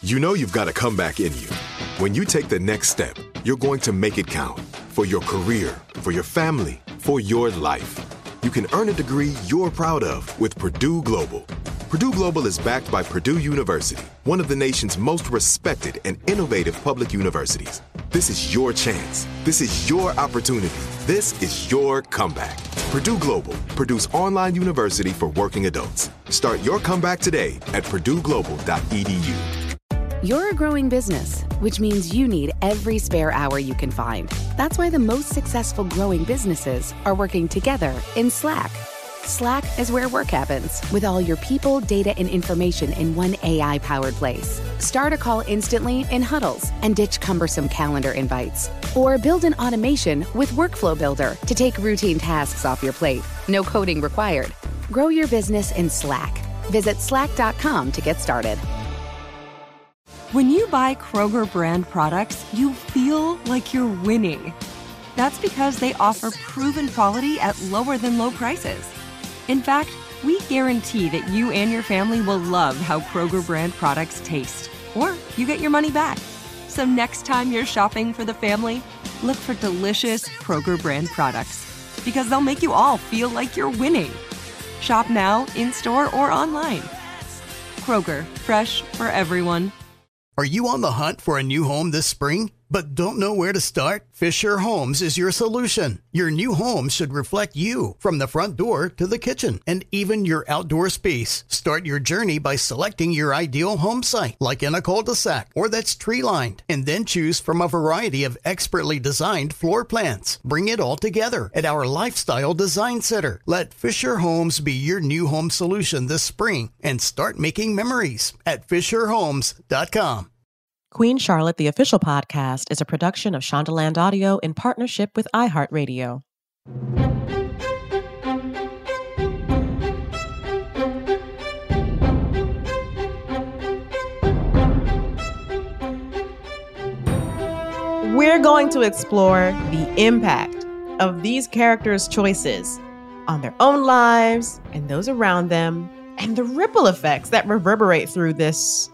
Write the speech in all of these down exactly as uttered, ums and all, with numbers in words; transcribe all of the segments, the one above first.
You know you've got a comeback in you. When you take the next step, you're going to make it count. For your career, for your family, for your life. You can earn a degree you're proud of with Purdue Global. Purdue Global is backed by Purdue University, one of the nation's most respected and innovative public universities. This is your chance. This is your opportunity. This is your comeback. Purdue Global, Purdue's online university for working adults. Start your comeback today at purdue global dot e d u. You're a growing business, which means you need every spare hour you can find. That's why the most successful growing businesses are working together in Slack. Slack is where work happens, with all your people, data, and information in one A I-powered place. Start a call instantly in huddles and ditch cumbersome calendar invites. Or build an automation with Workflow Builder to take routine tasks off your plate. No coding required. Grow your business in Slack. Visit slack dot com to get started. When you buy Kroger brand products, you feel like you're winning. That's because they offer proven quality at lower than low prices. In fact, we guarantee that you and your family will love how Kroger brand products taste, or you get your money back. So next time you're shopping for the family, look for delicious Kroger brand products, because they'll make you all feel like you're winning. Shop now, in-store, or online. Kroger, fresh for everyone. Are you on the hunt for a new home this spring, but don't know where to start? Fisher Homes is your solution. Your new home should reflect you, from the front door to the kitchen, and even your outdoor space. Start your journey by selecting your ideal home site, like in a cul-de-sac or that's tree-lined, and then choose from a variety of expertly designed floor plans. Bring it all together at our Lifestyle Design Center. Let Fisher Homes be your new home solution this spring, and start making memories at fisher homes dot com. Queen Charlotte, the official podcast, is a production of Shondaland Audio in partnership with iHeartRadio. We're going to explore the impact of these characters' choices on their own lives and those around them, and the ripple effects that reverberate through this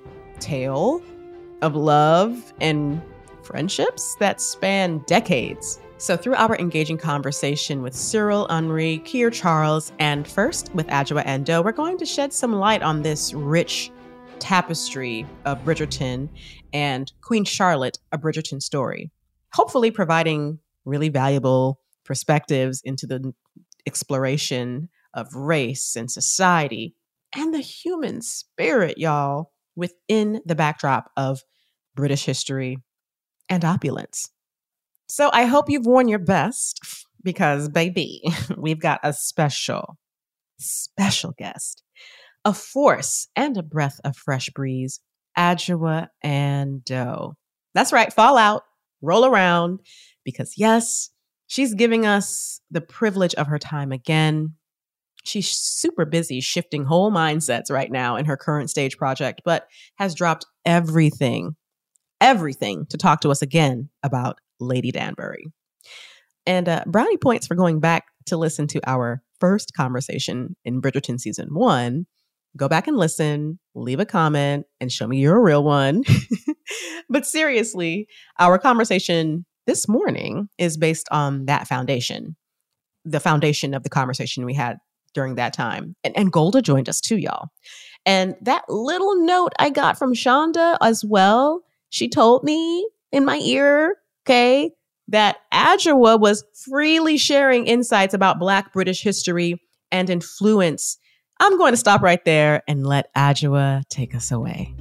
tale of love and friendships that span decades. So through our engaging conversation with Cyril, Henri, Kier Charles, and first with Adjoa Andoh, we're going to shed some light on this rich tapestry of Bridgerton and Queen Charlotte, a Bridgerton story, hopefully providing really valuable perspectives into the exploration of race and society and the human spirit, y'all, within the backdrop of British history and opulence. So I hope you've worn your best, because, baby, we've got a special, special guest, a force and a breath of fresh breeze, Adjoa Andoh. That's right, fall out, roll around, because yes, she's giving us the privilege of her time again. She's super busy shifting whole mindsets right now in her current stage project, but has dropped everything, everything to talk to us again about Lady Danbury. And uh, brownie points for going back to listen to our first conversation in Bridgerton season one. Go back and listen, leave a comment, and show me you're a real one. But seriously, our conversation this morning is based on that foundation, the foundation of the conversation we had during that time. And, and Golda joined us too, y'all. And that little note I got from Shonda as well, she told me in my ear, okay, that Adjoa was freely sharing insights about Black British history and influence. I'm going to stop right there and let Adjoa take us away.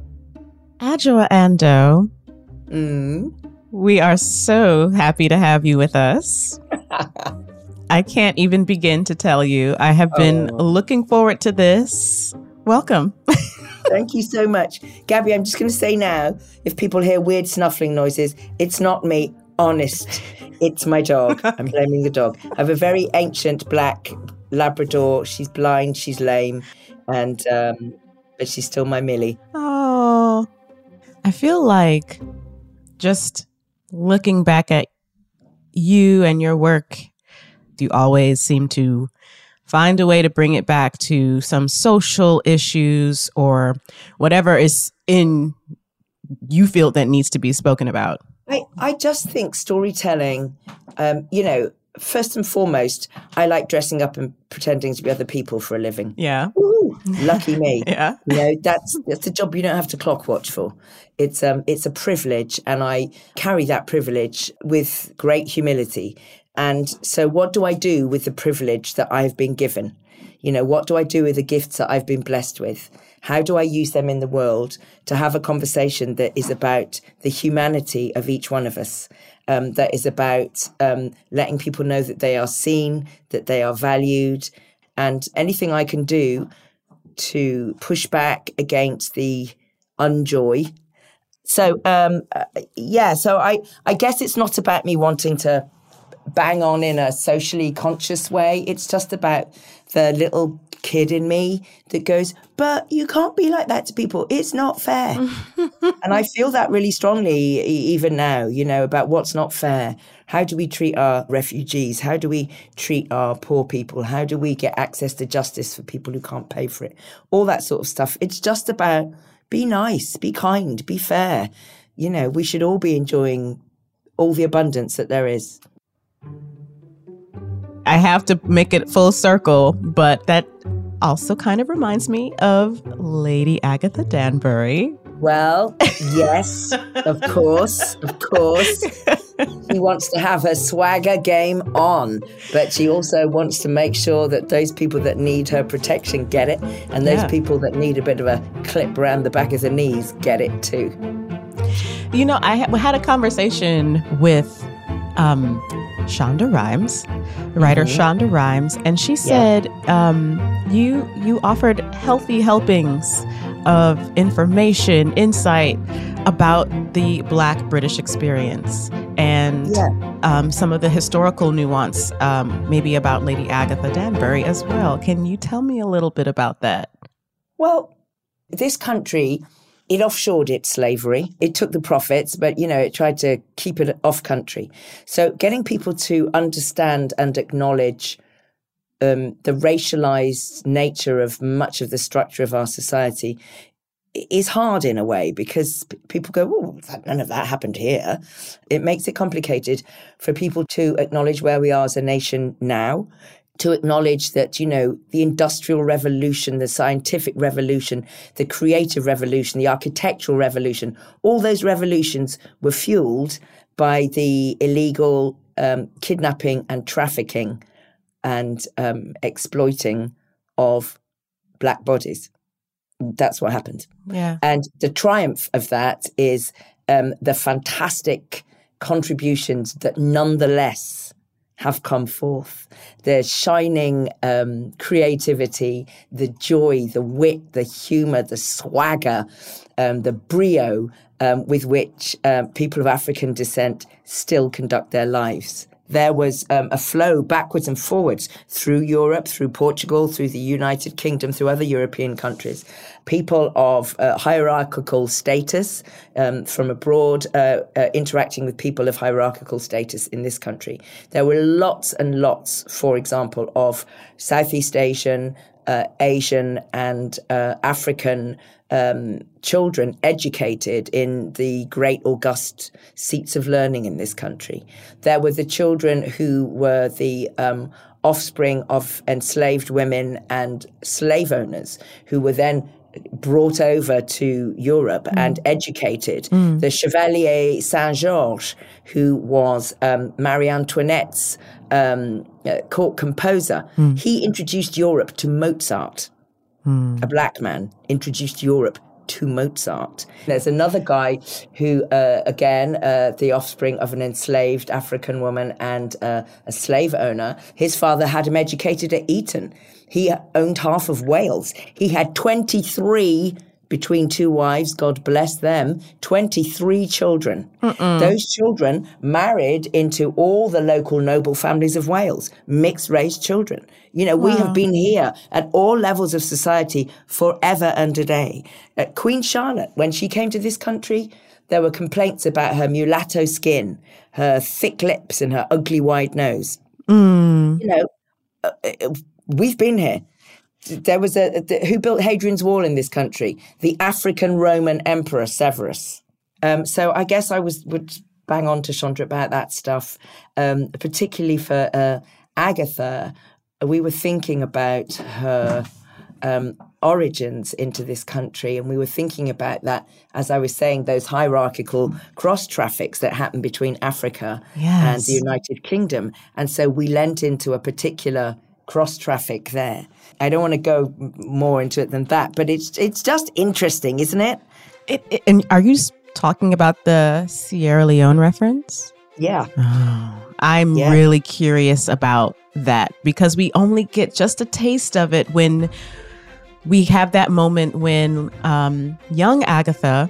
Adjoa Andoh, mm. we are so happy to have you with us. I can't even begin to tell you. I have been oh. looking forward to this. Welcome. Thank you so much. Gabby, I'm just going to say now, if people hear weird snuffling noises, it's not me. Honest. It's my dog. I'm blaming the dog. I have a very ancient black Labrador. She's blind. She's lame. And, um, but she's still my Millie. Oh, I feel like just looking back at you and your work, you always seem to find a way to bring it back to some social issues or whatever is in you feel that needs to be spoken about? I, I just think storytelling, um, you know, first and foremost, I like dressing up and pretending to be other people for a living. Yeah. Ooh, lucky me. Yeah. You know, that's that's a job you don't have to clock watch for. It's um it's a privilege, and I carry that privilege with great humility. And so what do I do with the privilege that I've been given? You know, what do I do with the gifts that I've been blessed with? How do I use them in the world to have a conversation that is about the humanity of each one of us, um, that is about um, letting people know that they are seen, that they are valued, and anything I can do to push back against the unjoy. So, um, uh, yeah, so I, I guess it's not about me wanting to bang on in a socially conscious way. It's just about the little kid in me that goes, but you can't be like that to people. It's not fair. And I feel that really strongly even now, you know, about what's not fair. How do we treat our refugees? How do we treat our poor people? How do we get access to justice for people who can't pay for it? All that sort of stuff. It's just about be nice, be kind, be fair. You know, we should all be enjoying all the abundance that there is. I have to make it full circle, but that also kind of reminds me of Lady Agatha Danbury. Well, yes, of course, of course. She wants to have her swagger game on, but she also wants to make sure that those people that need her protection get it, and those yeah. people that need a bit of a clip around the back of the knees get it too. You know, I ha- had a conversation with um, Shonda Rhimes, the writer mm-hmm. Shonda Rhimes, and she said yeah. um, you you offered healthy helpings of information, insight about the Black British experience and yeah. um, some of the historical nuance, um, maybe about Lady Agatha Danbury as well. Can you tell me a little bit about that? Well, this country, it offshored its slavery. It took the profits, but, you know, it tried to keep it off country. So getting people to understand and acknowledge um, the racialized nature of much of the structure of our society is hard in a way, because p- people go, oh, none of that happened here. It makes it complicated for people to acknowledge where we are as a nation now, to acknowledge that, you know, the Industrial Revolution, the Scientific Revolution, the Creative Revolution, the Architectural Revolution, all those revolutions were fueled by the illegal um, kidnapping and trafficking and um, exploiting of Black bodies. That's what happened. Yeah. And the triumph of that is um, the fantastic contributions that nonetheless have come forth. The shining um, creativity, the joy, the wit, the humor, the swagger, um, the brio um, with which um, people of African descent still conduct their lives. There was um, a flow backwards and forwards through Europe, through Portugal, through the United Kingdom, through other European countries. People of uh, hierarchical status um, from abroad uh, uh, interacting with people of hierarchical status in this country. There were lots and lots, for example, of Southeast Asian, uh, Asian and uh, African um, children educated in the great august seats of learning in this country. There were the children who were the um, offspring of enslaved women and slave owners who were then brought over to Europe mm. and educated. Mm. The Chevalier Saint-Georges, who was um, Marie Antoinette's um, uh, court composer, mm. he introduced Europe to Mozart. Mm. A black man introduced Europe to Mozart. There's another guy who, uh, again, uh, the offspring of an enslaved African woman and uh, a slave owner. His father had him educated at Eton. He owned half of Wales. He had twenty-three, between two wives, God bless them, twenty-three children. Mm-mm. Those children married into all the local noble families of Wales, mixed-race children. You know, wow. we have been here at all levels of society forever and a day. Uh, Queen Charlotte, when she came to this country, there were complaints about her mulatto skin, her thick lips and her ugly wide nose. Mm. You know, uh, we've been here. There was a, the, who built Hadrian's Wall in this country? The African Roman Emperor Severus. Um, so I guess I was would bang on to Chandra about that stuff, um, particularly for uh, Agatha. We were thinking about her um, origins into this country, and we were thinking about that, as I was saying, those hierarchical cross traffics that happen between Africa Yes. and the United Kingdom. And so we lent into a particular cross traffic there. I don't want to go more into it than that, but it's it's just interesting, isn't it? It, it, and are you s- talking about the Sierra Leone reference? Yeah. I'm Yeah. really curious about that because we only get just a taste of it when we have that moment when um, young Agatha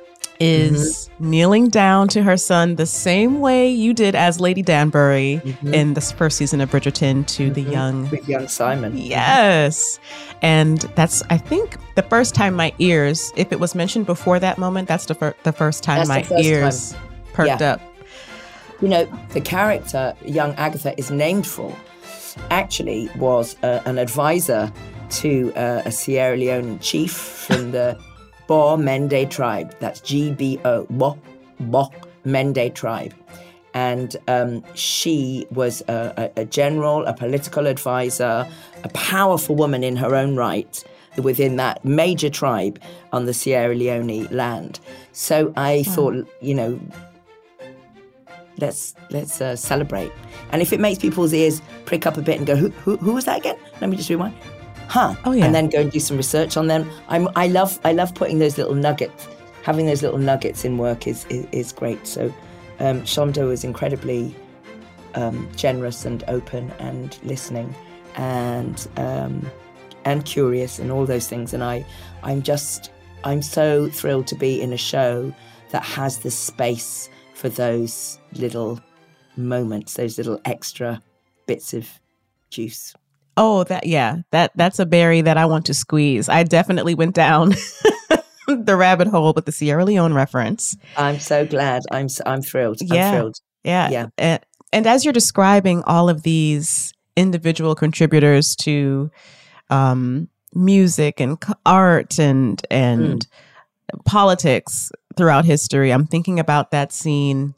is kneeling down to her son the same way you did as Lady Danbury in the first season of Bridgerton to the young With young Simon. Yes. And that's, I think, the first time my ears, if it was mentioned before that moment, that's the, fir- the first time That's the my first ears time. perked Yeah. up. You know, the character young Agatha is named for actually was uh, an advisor to uh, a Sierra Leone chief from the Bo Mende tribe. That's G B O, Bo, Bo Mende tribe. And um, she was a, a, a general, a political advisor, a powerful woman in her own right within that major tribe on the Sierra Leone land. So I thought, you know, let's let's uh, celebrate. And if it makes people's ears prick up a bit and go, who, who, who was that again? Let me just rewind. Huh. Oh, yeah. And then go and do some research on them. I'm, I love I love putting those little nuggets, having those little nuggets in work is is, is great. So um, Shonda was incredibly um, generous and open and listening and um, and curious and all those things. And I I'm just I'm so thrilled to be in a show that has the space for those little moments, those little extra bits of juice. Oh, that, yeah, that that's a berry that I want to squeeze. I definitely went down the rabbit hole with the Sierra Leone reference. I'm so glad. I'm so, I'm thrilled. Yeah. I'm thrilled. Yeah. Yeah. And, and as you're describing all of these individual contributors to um, music and c- art and and politics throughout history, I'm thinking about that scene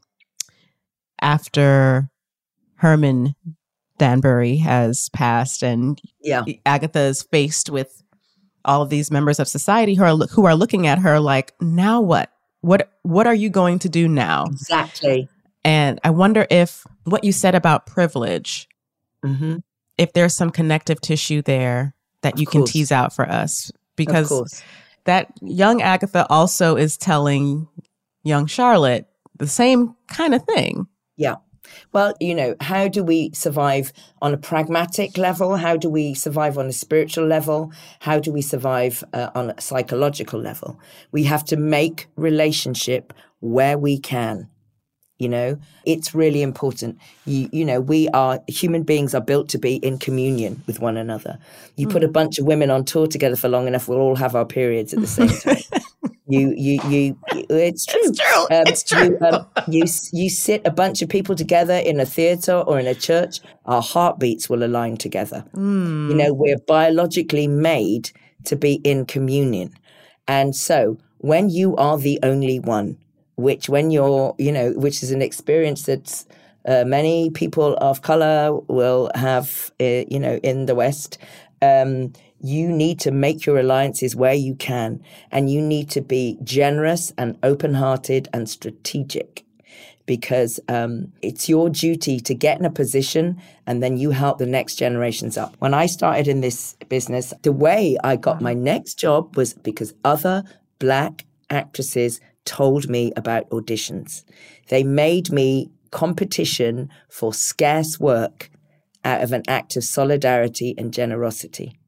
after Herman Danbury has passed and Yeah. Agatha is faced with all of these members of society who are who are looking at her like, now what? What what are you going to do now? Exactly. And I wonder if what you said about privilege, Mm-hmm. if there's some connective tissue there that Of you can course. tease out for us. Of Because course. that young Agatha also is telling young Charlotte the same kind of thing. Yeah. Well, you know, how do we survive on a pragmatic level? How do we survive on a spiritual level? How do we survive uh, on a psychological level? We have to make relationship where we can. You know, it's really important. You, you know, we are human beings are built to be in communion with one another. You put a bunch of women on tour together for long enough, we'll all have our periods at the same time. You, you, you, you, it's true. It's true. Um, It's true. You, um, you, you sit a bunch of people together in a theater or in a church, our heartbeats will align together. You know, we're biologically made to be in communion. And so when you are the only one, which when you're, you know, which is an experience that uh, many people of color will have, uh, you know, in the West, um, you need to make your alliances where you can, and you need to be generous and open-hearted and strategic, because um, it's your duty to get in a position and then you help the next generations up. When I started in this business, the way I got my next job was because other Black actresses told me about auditions. They made me competition for scarce work out of an act of solidarity and generosity.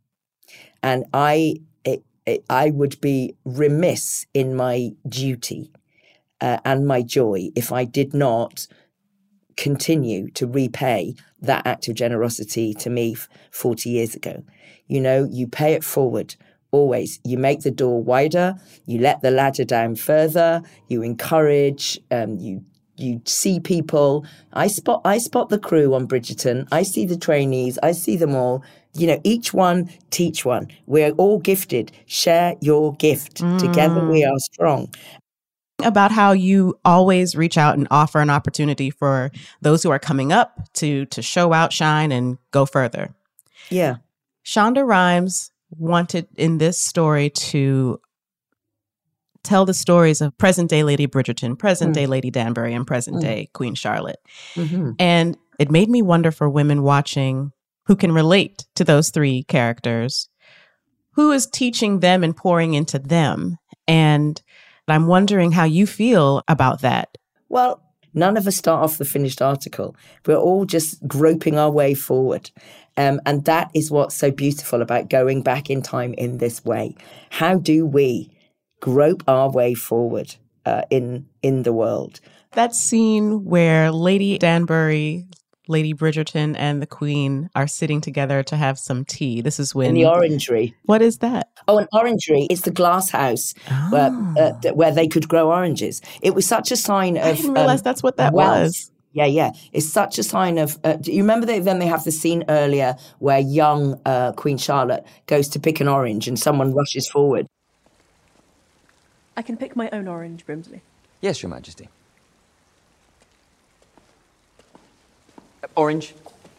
And I, it, it, I would be remiss in my duty uh, and my joy if I did not continue to repay that act of generosity to me forty years ago. You know, you pay it forward. Always, you make the door wider, you let the ladder down further, you encourage, um, you you see people. I spot I spot the crew on Bridgerton. I see the trainees. I see them all You know, each one, teach one. We're all gifted. Share your gift. Mm. Together we are strong. About how you always reach out and offer an opportunity for those who are coming up to to show out, shine, and go further. Yeah. Shonda Rhimes wanted in this story to tell the stories of present-day Lady Bridgerton, present-day mm. Lady Danbury, and present-day mm. Queen Charlotte. Mm-hmm. And it made me wonder for women watching who can relate to those three characters, who is teaching them and pouring into them. And I'm wondering how you feel about that. Well, none of us start off the finished article. We're all just groping our way forward. Um, and that is what's so beautiful about going back in time in this way. How do we grope our way forward uh, in in the world? That scene where Lady Danbury, Lady Bridgerton, and the Queen are sitting together to have some tea. This is when... In the orangery. What is that? Oh, an orangery. It's the glass house oh. where, uh, where they could grow oranges. It was such a sign of... I didn't realize um, that's what that wealth. was. Yeah, yeah. It's such a sign of... Uh, do you remember they, then they have the scene earlier where young uh, Queen Charlotte goes to pick an orange and someone rushes forward? I can pick my own orange, Brimsley. Yes, Your Majesty. Orange.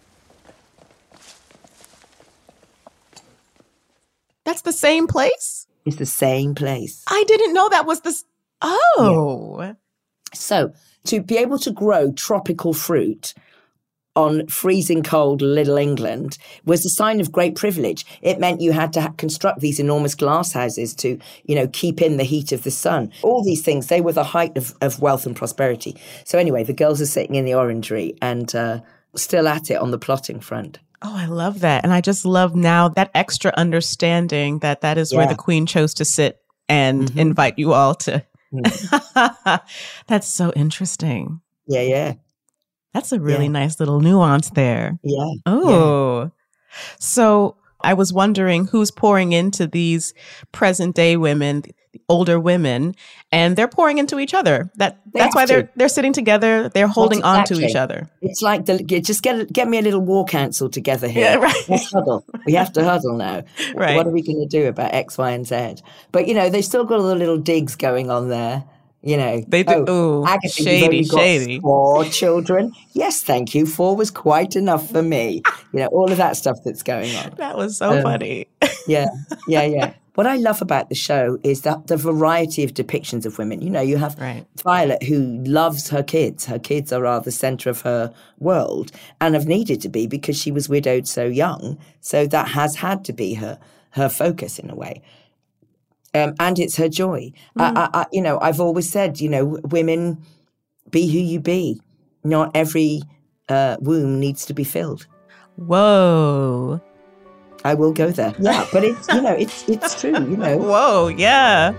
That's the same place? It's the same place. I didn't know that was the... S- oh. Yeah. So, to be able to grow tropical fruit on freezing cold Little England was a sign of great privilege. It meant you had to ha- construct these enormous glass houses to, you know, keep in the heat of the sun. All these things, they were the height of, of wealth and prosperity. So anyway, the girls are sitting in the orangery and uh, still at it on the plotting front. Oh, I love that. And I just love now that extra understanding that that is yeah. where the Queen chose to sit and mm-hmm. invite you all to. Mm. That's so interesting. Yeah, yeah. That's a really yeah. nice little nuance there. Yeah. Oh. Yeah. So I was wondering who's pouring into these present day women, older women, and they're pouring into each other. That they that's why they're to. they're sitting together. They're holding exactly. on to each other. It's like the just get get me a little war council together here. Yeah, right. Let's huddle. We have to huddle now. Right. What are we going to do about X, Y, and Z? But you know, they've still got all the little digs going on there. You know, they do. Oh, ooh, Agatha, shady, you've only shady. got four children. Yes, thank you. Four was quite enough for me. You know, all of that stuff that's going on. That was so um, funny. yeah, yeah, yeah. What I love about the show is that the variety of depictions of women. You know, you have right. Violet, who loves her kids. Her kids are the center of her world and have needed to be because she was widowed so young. So that has had to be her her focus in a way. Um, and it's her joy. Mm. I, I, you know, I've always said, you know, women, be who you be. Not every uh, womb needs to be filled. Whoa. I will go there. Yeah, but it's, you know, it's it's true, you know. Whoa, yeah.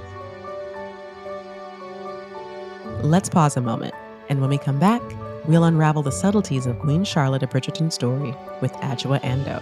Let's pause a moment. And when we come back, we'll unravel the subtleties of Queen Charlotte, a Bridgerton story with Adjoa Andoh.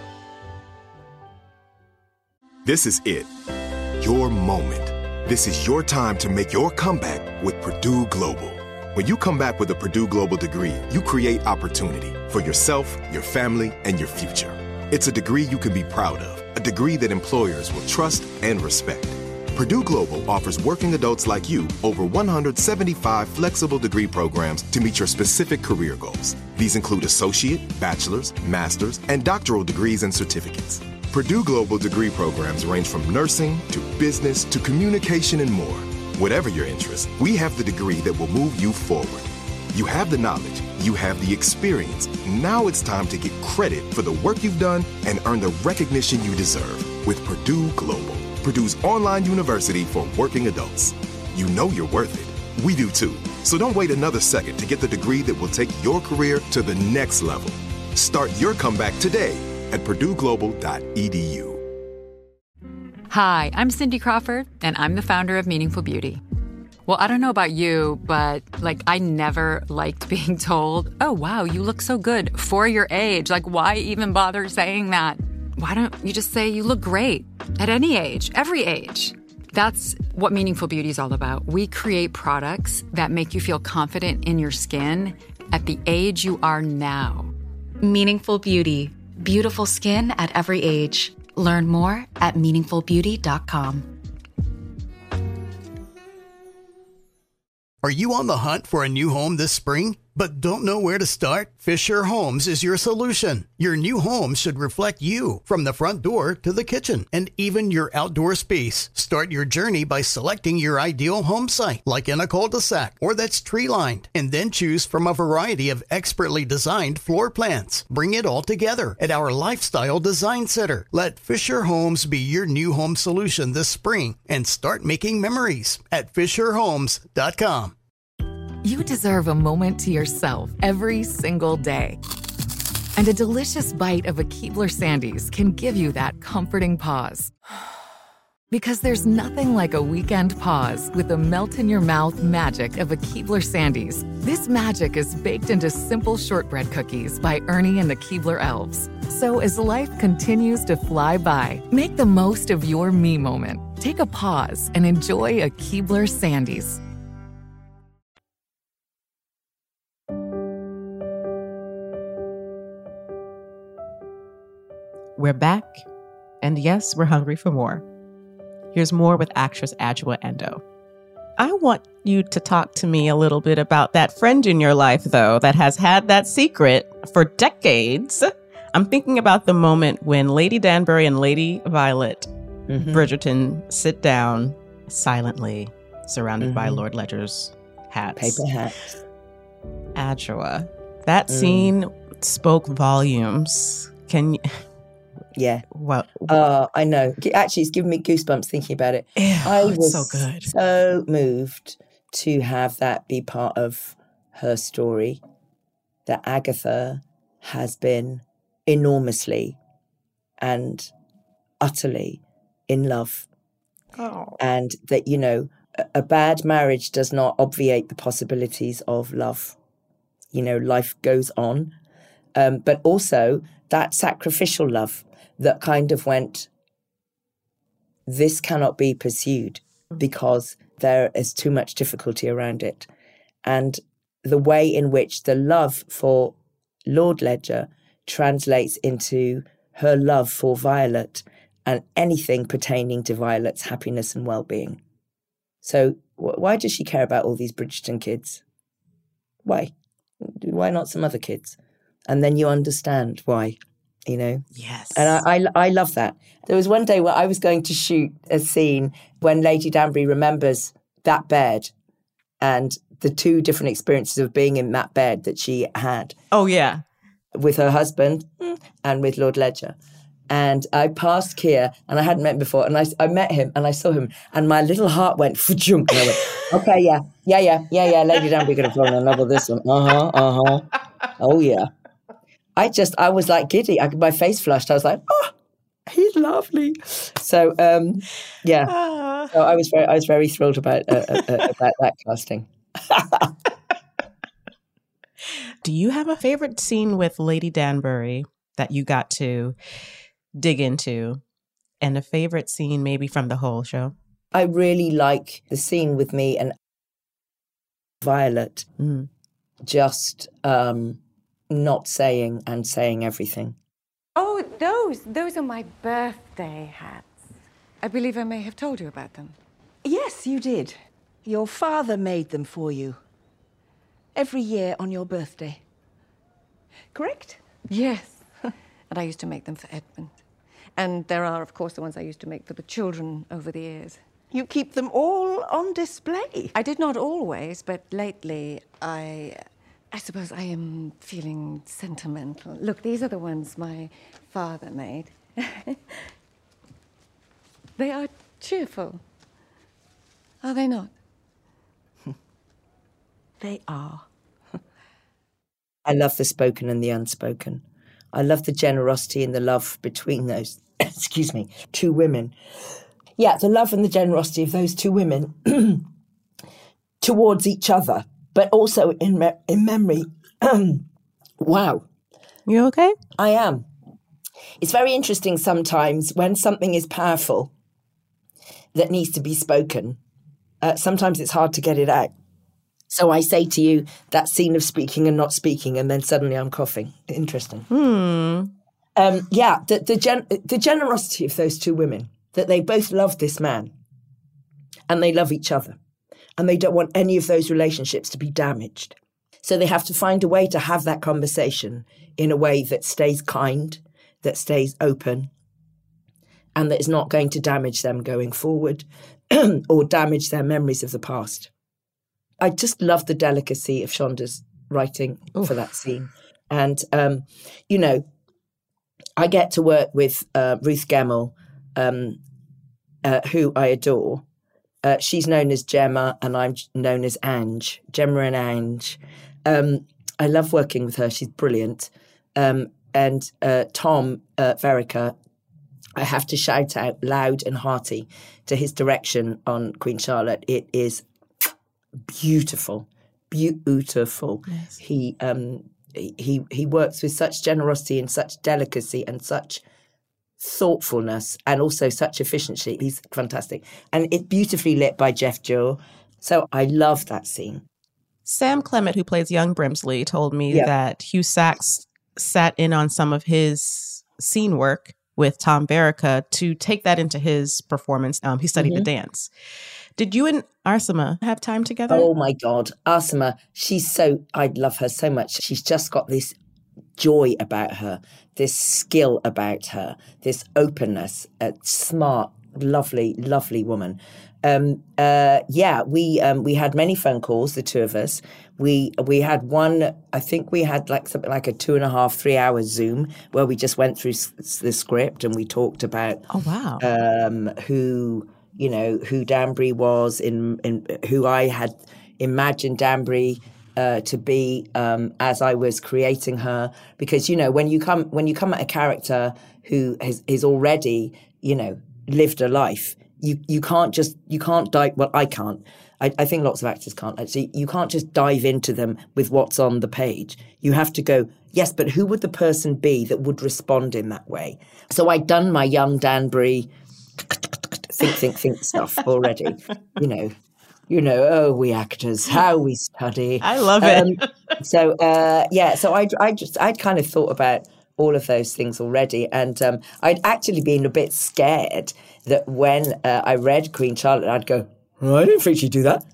This is it. Your moment. This is your time to make your comeback with Purdue Global. When you come back with a Purdue Global degree, you create opportunity for yourself, your family, and your future. It's a degree you can be proud of, a degree that employers will trust and respect. Purdue Global offers working adults like you over one hundred seventy-five flexible degree programs to meet your specific career goals. These include associate, bachelor's, master's, and doctoral degrees and certificates. Purdue Global degree programs range from nursing to business to communication and more. Whatever your interest, we have the degree that will move you forward. You have the knowledge, you have the experience. Now it's time to get credit for the work you've done and earn the recognition you deserve with Purdue Global, Purdue's online university for working adults. You know you're worth it. We do too. So don't wait another second to get the degree that will take your career to the next level. Start your comeback today at purdue global dot e d u. Hi, I'm Cindy Crawford, and I'm the founder of Meaningful Beauty. Well, I don't know about you, but, like, I never liked being told, oh, wow, you look so good for your age. Like, why even bother saying that? Why don't you just say you look great at any age, every age? That's what Meaningful Beauty is all about. We create products that make you feel confident in your skin at the age you are now. Meaningful Beauty. Beautiful skin at every age. Learn more at meaningful beauty dot com. Are you on the hunt for a new home this spring, but don't know where to start? Fisher Homes is your solution. Your new home should reflect you, from the front door to the kitchen, and even your outdoor space. Start your journey by selecting your ideal home site, like in a cul-de-sac or that's tree-lined, and then choose from a variety of expertly designed floor plans. Bring it all together at our Lifestyle Design Center. Let Fisher Homes be your new home solution this spring and start making memories at fisher homes dot com. You deserve a moment to yourself every single day. And a delicious bite of a Keebler Sandies can give you that comforting pause. Because there's nothing like a weekend pause with the melt-in-your-mouth magic of a Keebler Sandies. This magic is baked into simple shortbread cookies by Ernie and the Keebler Elves. So as life continues to fly by, make the most of your me moment. Take a pause and enjoy a Keebler Sandies. We're back, and yes, we're hungry for more. Here's more with actress Adjoa Andoh. I want you to talk to me a little bit about that friend in your life, though, that has had that secret for decades. I'm thinking about the moment when Lady Danbury and Lady Violet mm-hmm. Bridgerton sit down silently, surrounded mm-hmm. by Lord Ledger's hats. Paper hats. Adjoa, that mm. scene spoke volumes. Can you... Yeah. Well, uh, I know. Actually, it's given me goosebumps thinking about it. Ew, I was so good. So moved to have that be part of her story, that Agatha has been enormously and utterly in love. Oh. And that, you know, a, a bad marriage does not obviate the possibilities of love. You know, life goes on. Um, but also that sacrificial love that kind of went, this cannot be pursued because there is too much difficulty around it. And the way in which the love for Lord Ledger translates into her love for Violet and anything pertaining to Violet's happiness and well-being. So wh- why does she care about all these Bridgerton kids? Why? Why not some other kids? And then you understand why. You know? Yes. And I, I I love that. There was one day where I was going to shoot a scene when Lady Danbury remembers that bed and the two different experiences of being in that bed that she had. Oh, yeah. With her husband and with Lord Ledger. And I passed Keir, and I hadn't met him before, and I, I met him, and I saw him, and my little heart went fujunk, and I went, okay, yeah, yeah, yeah, yeah, yeah, Lady Danbury could have fallen in love with this one. Uh-huh, uh-huh. Oh, yeah. I just, I was like giddy. I, my face flushed. I was like, oh, he's lovely. So, um, yeah. Uh, so I was very, I was very thrilled about uh, uh, about that casting. Do you have a favorite scene with Lady Danbury that you got to dig into, and a favorite scene maybe from the whole show? I really like the scene with me and Violet. Mm. Just. Um, not saying and saying everything. Oh, those, those are my birthday hats. I believe I may have told you about them. Yes, you did. Your father made them for you. Every year on your birthday. Correct? Yes. And I used to make them for Edmund. And there are, of course, the ones I used to make for the children over the years. You keep them all on display. I did not always, but lately I... I suppose I am feeling sentimental. Look, these are the ones my father made. They are cheerful. Are they not? They are. I love the spoken and the unspoken. I love the generosity and the love between those, excuse me, two women. Yeah, the love and the generosity of those two women towards each other. But also in me- in memory. Wow. You okay? I am. It's very interesting sometimes when something is powerful that needs to be spoken. Uh, sometimes it's hard to get it out. So I say to you that scene of speaking and not speaking, and then suddenly I'm coughing. Interesting. Hmm. Um, yeah, the the, gen- the generosity of those two women, that they both love this man and they love each other and they don't want any of those relationships to be damaged. So they have to find a way to have that conversation in a way that stays kind, that stays open, and that is not going to damage them going forward or damage their memories of the past. I just love the delicacy of Shonda's writing Oof. for that scene. And, um, you know, I get to work with uh, Ruth Gemmell, um, uh, who I adore. Uh, she's known as Gemma and I'm known as Ange, Gemma and Ange. Um, I love working with her. She's brilliant. Um, and uh, Tom uh, Verica, I have to shout out loud and hearty to his direction on Queen Charlotte. It is beautiful, beautiful. Yes. He um, he he works with such generosity and such delicacy and such thoughtfulness and also such efficiency. He's fantastic. And it's beautifully lit by Jeff Jewell. So I love that scene. Sam Clement, who plays young Brimsley, told me yeah. that Hugh Sachs sat in on some of his scene work with Tom Verica to take that into his performance. Um, he studied mm-hmm. the dance. Did you and Arsema have time together? Oh, my God. Arsema, she's so, I love her so much. She's just got this joy about her, this skill about her, this openness, a smart, lovely, lovely woman. Um, uh, yeah, we um, we had many phone calls, the two of us. We we had one, I think we had like something like a two and a half, three hour Zoom where we just went through s- the script and we talked about oh wow um, who you know who Danbury was, in in who I had imagined Danbury uh, to be um, as I was creating her. Because you know when you come when you come at a character who has is already you know lived a life. You you can't just, you can't dive, well, I can't. I, I think lots of actors can't actually. You can't just dive into them with what's on the page. You have to go, yes, but who would the person be that would respond in that way? So I'd done my young Danbury think, think, think stuff already. You know, you know, oh, we actors, how we study. I love it. Um, so, uh, yeah, so I, I just, I'd kind of thought about all of those things already. And um, I'd actually been a bit scared that when uh, I read Queen Charlotte, I'd go, oh, I didn't think she'd do that.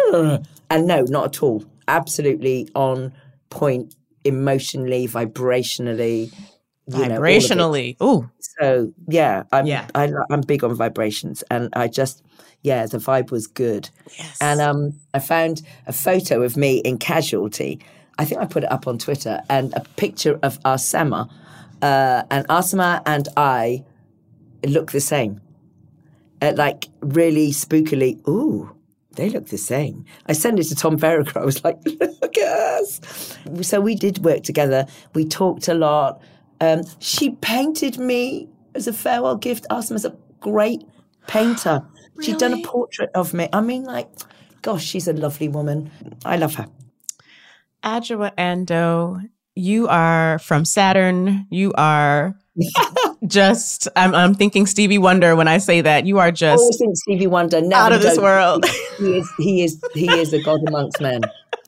And no, not at all. Absolutely on point, emotionally, vibrationally. You Vibrationally. Know, Ooh. So, yeah, I'm, yeah. I, I'm big on vibrations. And I just, yeah, the vibe was good. Yes. And um, I found a photo of me in Casualty. I think I put it up on Twitter, and a picture of Arsema. Uh, and Arsema and I look the same. Uh, like, really spookily, ooh, they look the same. I sent it to Tom Verica. I was like, look at us. So we did work together. We talked a lot. Um, she painted me as a farewell gift. Arsema's a great painter. Really? She'd done a portrait of me. I mean, like, gosh, she's a lovely woman. I love her. Adjoa Andoh, you are from Saturn. You are just, I'm, I'm thinking Stevie Wonder when I say that. You are just always think Stevie Wonder, never out of this don't. world. He is, he is, he is a god amongst men.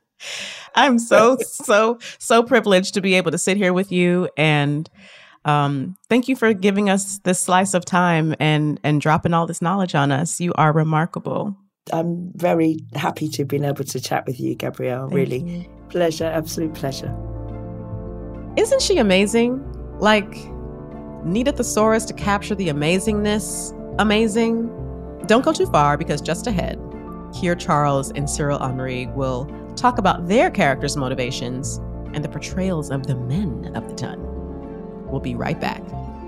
I'm so, so, so privileged to be able to sit here with you. And um, thank you for giving us this slice of time and, and dropping all this knowledge on us. You are remarkable. I'm very happy to have been able to chat with you, Gabrielle. Thank really. You. Pleasure, absolute pleasure. Isn't she amazing? Like, needed thesaurus to capture the amazingness. Amazing. Don't go too far, because just ahead, here Charles and Cyril Henry will talk about their characters' motivations and the portrayals of the men of the ton. We'll be right back.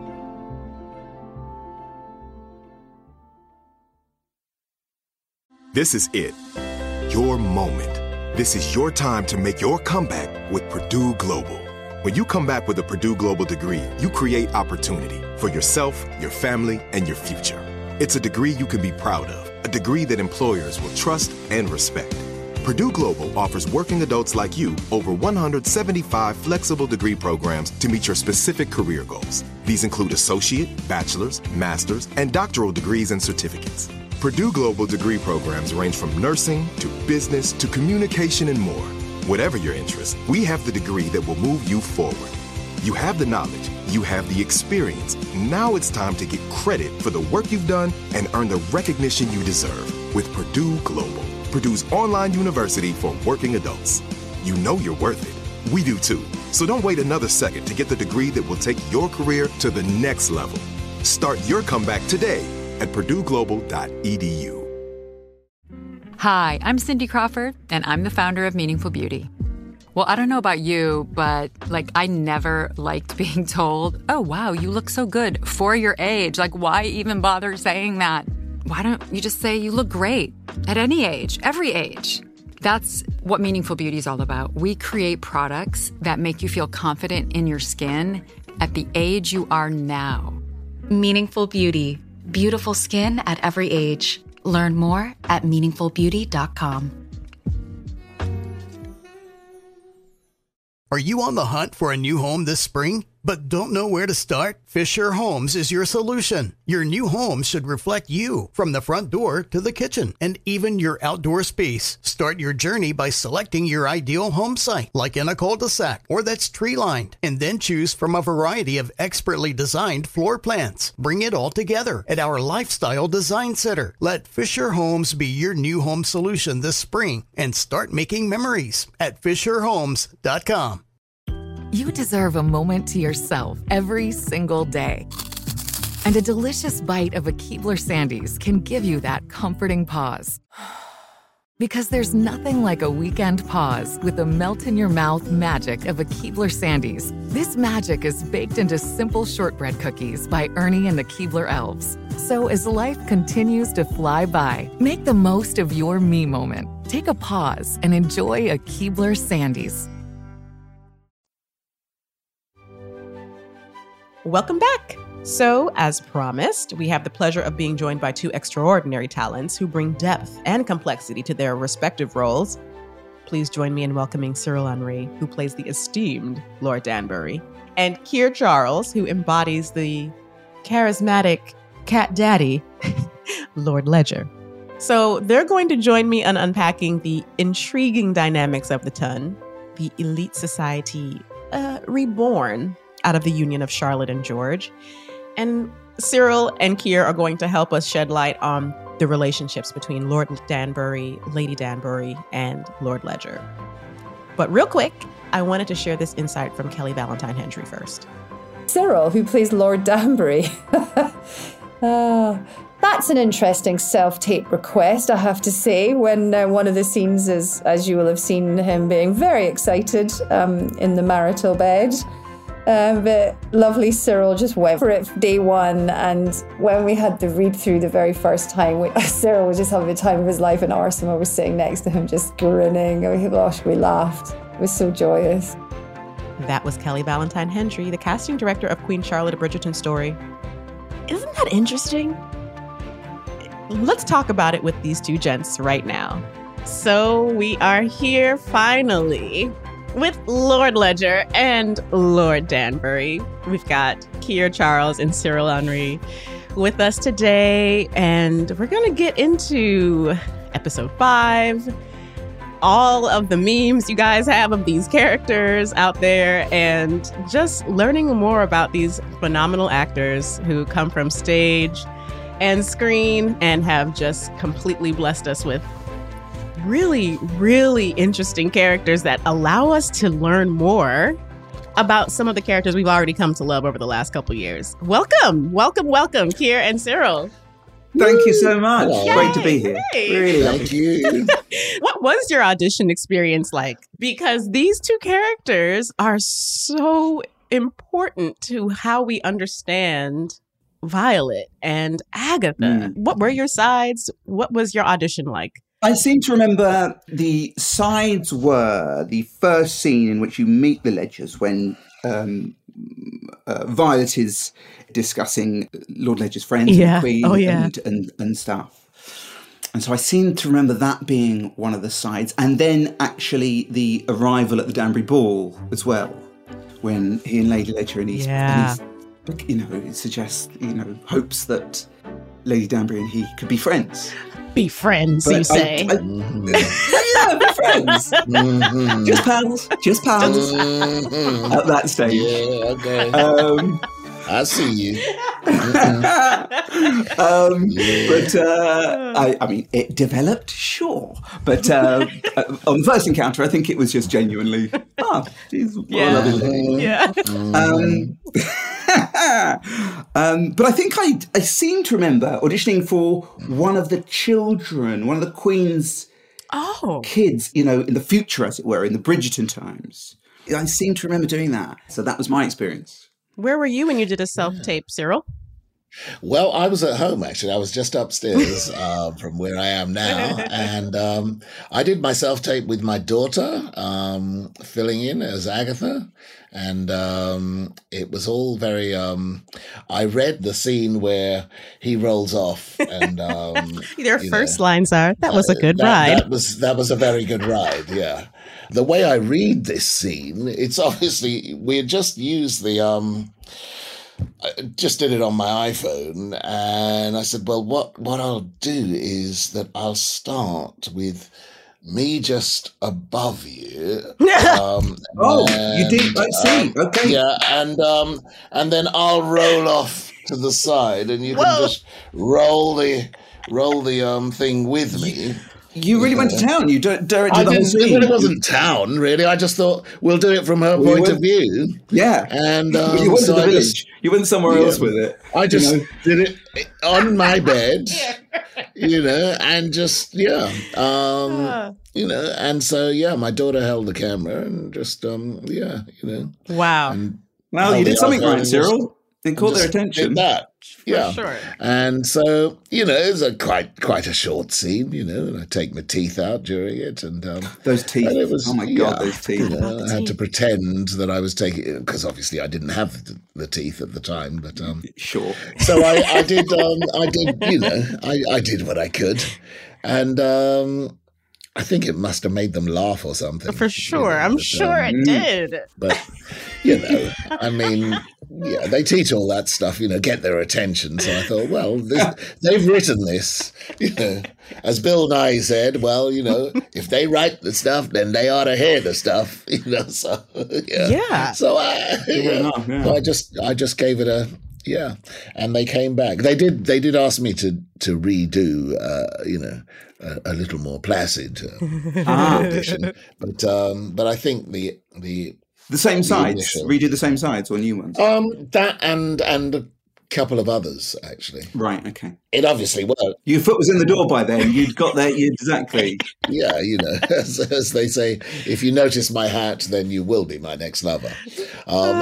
This is it. Your moment. This is your time to make your comeback with Purdue Global. When you come back with a Purdue Global degree, you create opportunity for yourself, your family, and your future. It's a degree you can be proud of, a degree that employers will trust and respect. Purdue Global offers working adults like you over one hundred seventy-five flexible degree programs to meet your specific career goals. These include associate, bachelor's, master's, and doctoral degrees and certificates. Purdue Global degree programs range from nursing to business to communication and more. Whatever your interest, we have the degree that will move you forward. You have the knowledge, you have the experience. Now it's time to get credit for the work you've done and earn the recognition you deserve with Purdue Global, Purdue's online university for working adults. You know you're worth it. We do too. So don't wait another second to get the degree that will take your career to the next level. Start your comeback today at purdue global dot e d u. Hi, I'm Cindy Crawford, and I'm the founder of Meaningful Beauty. Well, I don't know about you, but like I never liked being told, oh, wow, you look so good for your age. Like, why even bother saying that? Why don't you just say you look great at any age, every age? That's what Meaningful Beauty is all about. We create products that make you feel confident in your skin at the age you are now. Meaningful Beauty. Beautiful skin at every age. Learn more at meaningful beauty dot com. Are you on the hunt for a new home this spring, but don't know where to start? Fisher Homes is your solution. Your new home should reflect you from the front door to the kitchen and even your outdoor space. Start your journey by selecting your ideal home site, like in a cul-de-sac or that's tree-lined, and then choose from a variety of expertly designed floor plans. Bring it all together at our Lifestyle Design Center. Let Fisher Homes be your new home solution this spring and start making memories at fisher homes dot com. You deserve a moment to yourself every single day. And a delicious bite of a Keebler Sandies can give you that comforting pause. Because there's nothing like a weekend pause with the melt-in-your-mouth magic of a Keebler Sandies. This magic is baked into simple shortbread cookies by Ernie and the Keebler Elves. So as life continues to fly by, make the most of your me moment. Take a pause and enjoy a Keebler Sandies. Welcome back. So, as promised, we have the pleasure of being joined by two extraordinary talents who bring depth and complexity to their respective roles. Please join me in welcoming Cyril Henry, who plays the esteemed Lord Danbury, and Keir Charles, who embodies the charismatic cat daddy, Lord Ledger. So, they're going to join me on unpacking the intriguing dynamics of the Ton, the elite society uh, reborn out of the union of Charlotte and George. And Cyril and Keir are going to help us shed light on the relationships between Lord Danbury, Lady Danbury, and Lord Ledger. But real quick, I wanted to share this insight from Kelly Valentine Hendry first. Cyril, who plays Lord Danbury. uh, that's an interesting self-tape request, I have to say, when uh, one of the scenes is, as you will have seen him being very excited um, in the marital bed. Uh, but lovely Cyril just went for it day one, and when we had the read through the very first time, we, Cyril was just having the time of his life, and Ursula was sitting next to him just grinning. Oh gosh, we laughed. It was so joyous. That was Kelly Valentine Hendry, the casting director of Queen Charlotte: A Bridgerton Story. Isn't that interesting? Let's talk about it with these two gents right now. So we are here finally with Lord Ledger and Lord Danbury. We've got Keir Charles and Cyril Henry with us today, and we're going to get into episode five, all of the memes you guys have of these characters out there, and just learning more about these phenomenal actors who come from stage and screen and have just completely blessed us with really, really interesting characters that allow us to learn more about some of the characters we've already come to love over the last couple years. Welcome, welcome, welcome, Keir and Cyril. Thank you so much. Yay. Great to be here. Hey. Really thank you. What was your audition experience like? Because these two characters are so important to how we understand Violet and Agatha. Mm. What were your sides? What was your audition like? I seem to remember the sides were the first scene in which you meet the Ledgers when um, uh, Violet is discussing Lord Ledger's friends yeah. and the Queen oh, yeah. and, and, and stuff. And so I seem to remember that being one of the sides. And then actually the arrival at the Danbury Ball as well, when he and Lady Ledger and he's, yeah. and he's you know, it suggests, you know, hopes that Lady Danbury and he could be friends. Be friends, But you I- say. I- yeah, be friends. Mhm. Just pals. Just pals. Mhm. At that stage. Yeah, okay. Um, I see you. um, Yeah. But uh, I, I mean, it developed, sure. But uh, uh, on first encounter, I think it was just genuinely, oh, she's what a Yeah. lovely lady. Yeah. Um, um, but I think I, I seem to remember auditioning for one of the children, one of the Queen's Oh. kids, you know, in the future, as it were, in the Bridgerton times. I seem to remember doing that. So that was my experience. Where were you when you did a self-tape, Cyril? Well, I was at home, actually. I was just upstairs uh, from where I am now. And um, I did my self-tape with my daughter, um, filling in as Agatha. And um, it was all very... Um, I read the scene where he rolls off. And um, Their you first know, lines are, that was a good that, ride. That was, that was a very good ride, yeah. The way I read this scene, it's obviously... We had just used the... Um, I just did it on my iPhone, and I said, well, what, what I'll do is that I'll start with me just above you. Um, Oh, and, you did? I see. um, Okay. Yeah, and um, and then I'll roll off to the side, and you can Whoa. just roll the roll the um thing with me. You really went to town. You di- directed I the whole didn't, scene. it wasn't town, really. I just thought we'll do it from her Well, you point went- of view. Yeah. And But um, you went so to the I village. just- You went somewhere Yeah. else with it. I just you know? did it on my bed, you know, and just, yeah. Um, you know, and so, yeah, my daughter held the camera and just, um, yeah, you know. Wow. And Well, you held did it something up right, and Cyril. just- It caught their just attention. Did that. Yeah. sure. And so, you know, it's a quite quite a short scene, you know, and I take my teeth out during it. And um, Those teeth. and it was, Oh, my God, yeah, those teeth. You know, I had to pretend that I was taking, because obviously I didn't have the, the teeth at the time, but um, Sure. so I, I did, um, I did, you know, I, I did what I could, and um, I think it must have made them laugh or something. For sure. you know, I'm but, sure um, it did. But you know, I mean, yeah, they teach all that stuff, you know, get their attention. So I thought, well, this, they've written this, you know, as Bill Nye said. Well, you know, if they write the stuff, then they ought to hear the stuff, you know. So yeah, Yeah. So I, yeah. enough, yeah. So I just, I just gave it a. Yeah, and they came back. They did. They did ask me to to redo, uh, you know, a, a little more placid uh, Ah. audition. But um, but I think the the The same The sides. initial. Redo the same sides or new ones? um that and and a couple of others actually. Right, okay. It obviously worked. Your foot was in the door by then. You'd got there. You exactly. Yeah, you know, as, as they say, if you notice my hat, then you will be my next lover. Um,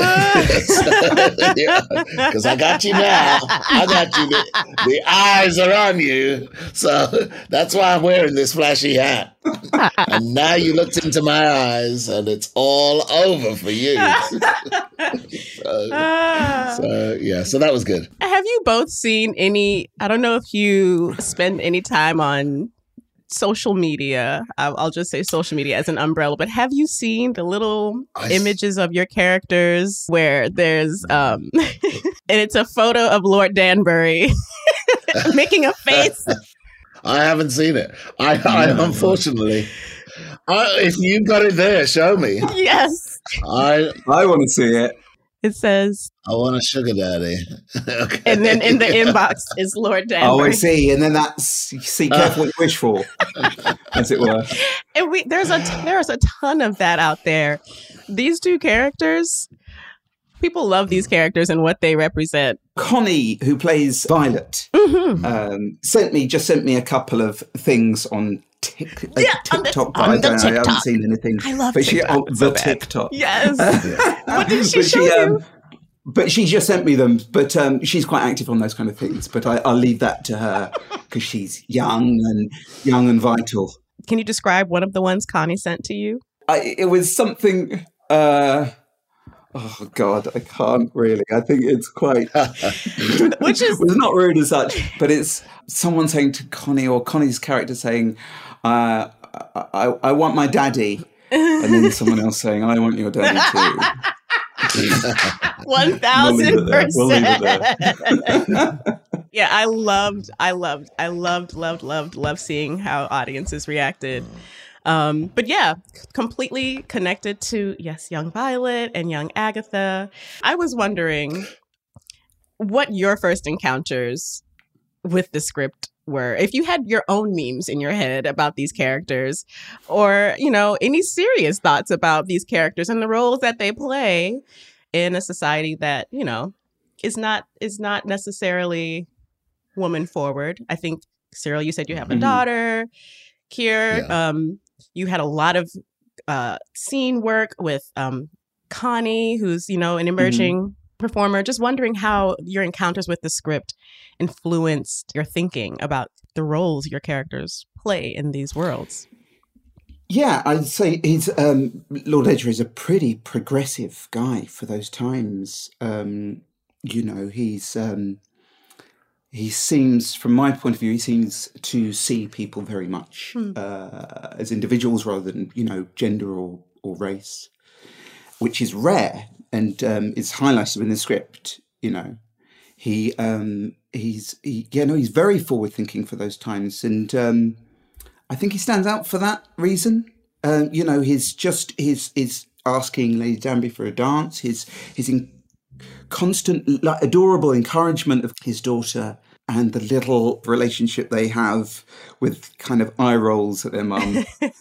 because I got you now. I got you. The, the eyes are on you. So that's why I'm wearing this flashy hat. And now you looked into my eyes, and it's all over for you. so, so, yeah, so that was good. Have you both seen any? I don't know if you spend any time on social media. I'll, I'll just say social media as an umbrella, but have you seen the little I- images of your characters where there's, um, and it's a photo of Lord Danbury making a face? I haven't seen it. I, I unfortunately, I, if you got it there, show me. Yes. I I want to see it. It says, I want a sugar daddy. Okay. and then in the inbox is Lord Danbury. Oh, I see. And then that's you see, careful what you wish for, as it were. And we there's a there's a ton of that out there. These two characters, people love these characters and what they represent. Connie, who plays Violet, Mm-hmm. um, sent me just sent me a couple of things on Tik- uh, Yeah, on the- TikTok. but on I, the don't, I haven't TikTok. seen anything. I love but she, TikTok oh, so the bad. TikTok. Yes. What did she But show you? um, But she just sent me them. But um, she's quite active on those kind of things. But I, I'll leave that to her because she's young and young and vital. Can you describe one of the ones Connie sent to you? I, it was something. Uh, oh God, I can't really. I think it's quite. Which is it's not rude as such, but it's someone saying to Connie or Connie's character saying, uh, I, I, "I want my daddy," and then someone else saying, "I want your daddy too." One thousand We'll leave it there. We'll leave it percent. Yeah, I loved, I loved, I loved, loved, loved, loved seeing how audiences reacted. Um, but yeah, completely connected to, yes, young Violet and young Agatha. I was wondering what your first encounters with the script were. If you had your own memes in your head about these characters, or, you know, any serious thoughts about these characters and the roles that they play in a society that, you know, is not is not necessarily woman forward. I think, Cyril, you said you have a daughter. Kier, yeah. um, you had a lot of uh, scene work with um, Connie, who's, you know, an emerging mm-hmm. performer. Just wondering how your encounters with the script influenced your thinking about the roles your characters play in these worlds. Yeah, I'd say he's um, Lord Ledger is a pretty progressive guy for those times. Um, you know, he's um, he seems, from my point of view, he seems to see people very much hmm. uh, as individuals rather than, you know, gender or, or race, which is rare and um, is highlighted in the script. You know, he um, he's he, yeah no he's very forward thinking for those times, and um, I think he stands out for that reason. Um, you know, he's just his is asking Lady Danbury for a dance. His his in constant, like, adorable encouragement of his daughter, and the little relationship they have with kind of eye rolls at their mum,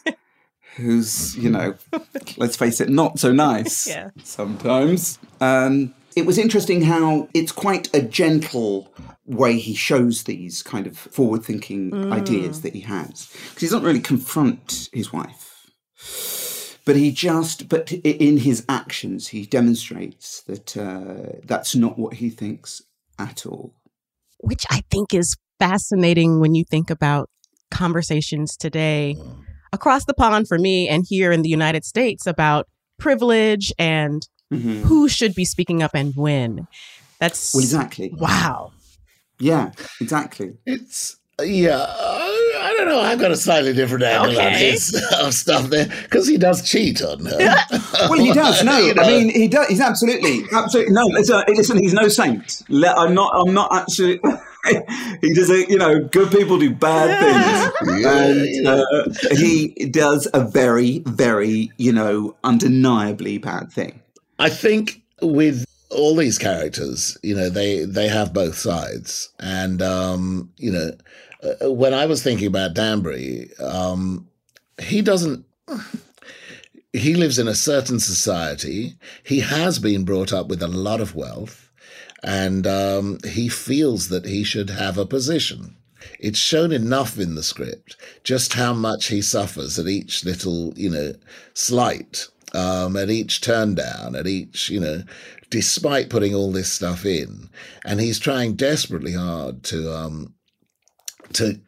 who's, you know, let's face it, not so nice yeah. sometimes. Um, it was interesting how it's quite a gentle way he shows these kind of forward-thinking mm. ideas that he has. Because he doesn't really confront his wife. But he just, but in his actions, he demonstrates that uh, that's not what he thinks at all. Which I think is fascinating when you think about conversations today across the pond for me and here in the United States about privilege and mm-hmm. who should be speaking up and when. That's well, exactly. Wow. Yeah, exactly. It's, yeah, I, I don't know. I've got a slightly different angle okay. on his uh, stuff there, because he does cheat on her. Well, he does. No, you know? I mean, he does. He's absolutely, absolutely. No, listen, listen he's no saint. I'm not. I'm not actually. He does. A, you know, good people do bad things, yeah, and uh, he does a very, very, you know, undeniably bad thing. I think with all these characters, you know, they they have both sides, and um, you know, uh, when I was thinking about Danbury, um, he doesn't. He lives in a certain society. He has been brought up with a lot of wealth, and um, he feels that he should have a position. It's shown enough in the script just how much he suffers at each little, you know, slight, um, at each turn down, at each, you know, despite putting all this stuff in. And he's trying desperately hard to um, to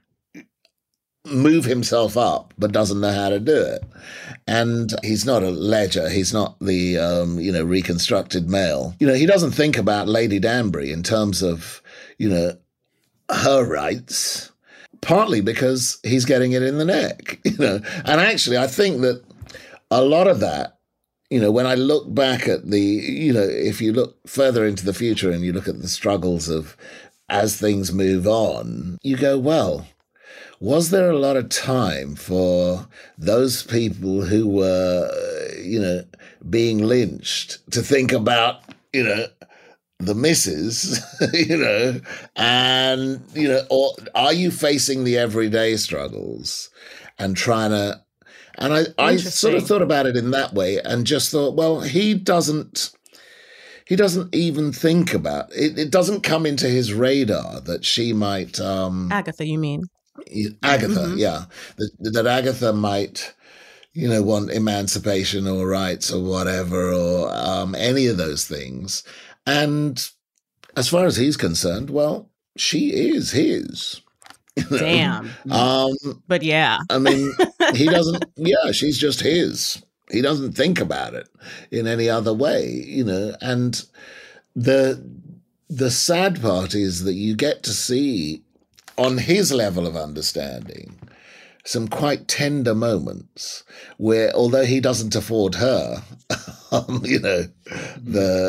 move himself up, but doesn't know how to do it. And he's not a Ledger. He's not the, um, you know, reconstructed male. You know, he doesn't think about Lady Danbury in terms of, you know, her rights, partly because he's getting it in the neck, you know. And actually, I think that a lot of that, you know, when I look back at the, you know, if you look further into the future and you look at the struggles of as things move on, you go, well, was there a lot of time for those people who were, you know, being lynched to think about, you know, the missus, you know, and, you know, or are you facing the everyday struggles and trying to, and I, I sort of thought about it in that way and just thought, well, he doesn't, he doesn't even think about it. It doesn't come into his radar that she might. Um, Agatha, you mean? Agatha, mm-hmm. yeah. That, that Agatha might, you know, want emancipation or rights or whatever, or um, any of those things. And as far as he's concerned, well, she is his. You know? Damn. Um, but yeah. I mean, he doesn't, yeah, she's just his. He doesn't think about it in any other way, you know. And the the sad part is that you get to see, on his level of understanding, some quite tender moments where, although he doesn't afford her, um, you know, the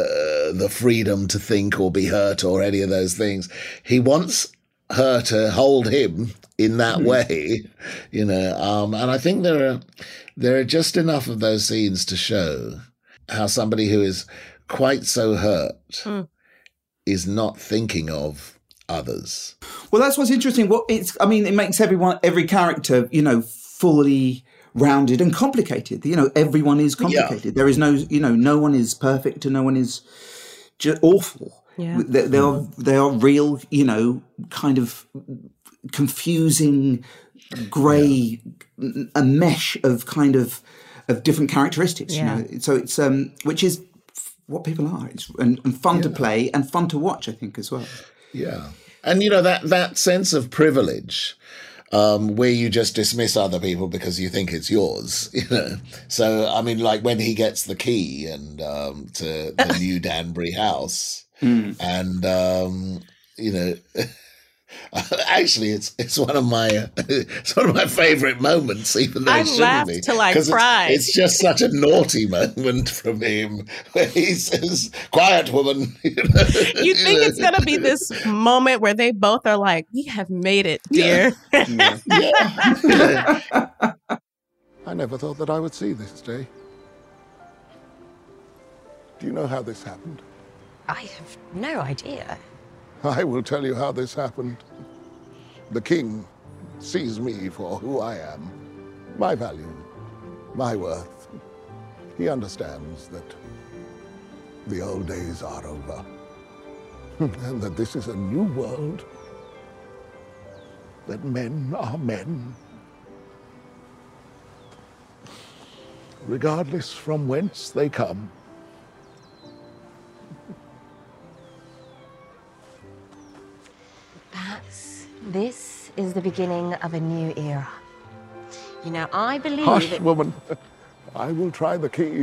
the freedom to think or be hurt or any of those things. He wants her to hold him in that mm. way, you know. Um, and I think there are there are just enough of those scenes to show how somebody who is quite so hurt mm. is not thinking of others. Well, that's what's interesting. What it's, I mean, it makes everyone, every character, you know, fully rounded and complicated. You know, everyone is complicated. Yeah. There is no, you know, no one is perfect and no one is just awful. Yeah. They, they are, they are real, you know, kind of confusing, grey, yeah. a mesh of kind of of different characteristics. Yeah. You know, so it's um, which is what people are. It's and, and fun yeah. to play and fun to watch, I think, as well. Yeah, and you know that that sense of privilege. Um, where you just dismiss other people because you think it's yours, you know. So, I mean, like when he gets the key and um, to the new Danbury house, mm. and um, you know, actually, it's it's one of my it's one of my favourite moments, even though I it shouldn't laughed be, till I cried. It's, it's just such a naughty moment from him where he says, "Quiet, woman." You, know? You think it's gonna be this moment where they both are like, "We have made it, dear." Yeah. Yeah. I never thought that I would see this day. Do you know how this happened? I have no idea. I will tell you how this happened. The king sees me for who I am, my value, my worth. He understands that the old days are over, and that this is a new world, that men are men, regardless from whence they come. Perhaps this is the beginning of a new era. You know, I believe Hush, that... woman. I will try the key.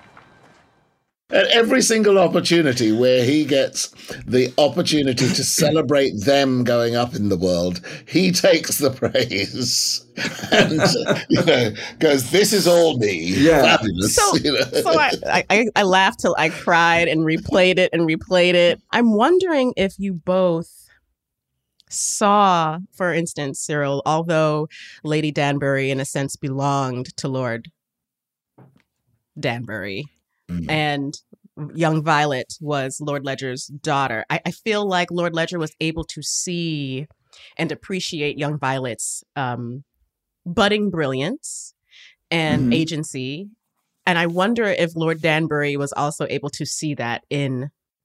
At every single opportunity where he gets the opportunity to celebrate them going up in the world, he takes the praise and, you know, goes, "This is all me." Yeah. Fabulous. So, you know? so I, I, I laughed till I cried and replayed it and replayed it. I'm wondering if you both saw, for instance, Cyril, although Lady Danbury in a sense belonged to Lord Danbury, mm. and young Violet was Lord Ledger's daughter, I, I feel like Lord Ledger was able to see and appreciate young Violet's um, budding brilliance and mm-hmm. agency. And I wonder if Lord Danbury was also able to see that in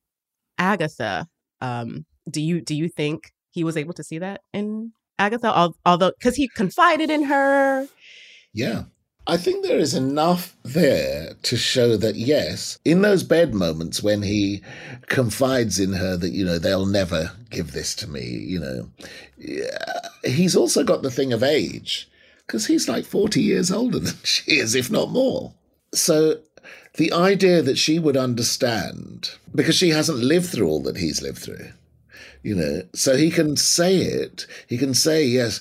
Agatha. Um, do you do you think he was able to see that in Agatha? Although, because he confided in her. Yeah. I think there is enough there to show that, yes, in those bed moments when he confides in her that, you know, they'll never give this to me, you know, he's also got the thing of age, because he's like forty years older than she is, if not more. So the idea that she would understand, because she hasn't lived through all that he's lived through, you know, so he can say it, he can say, yes,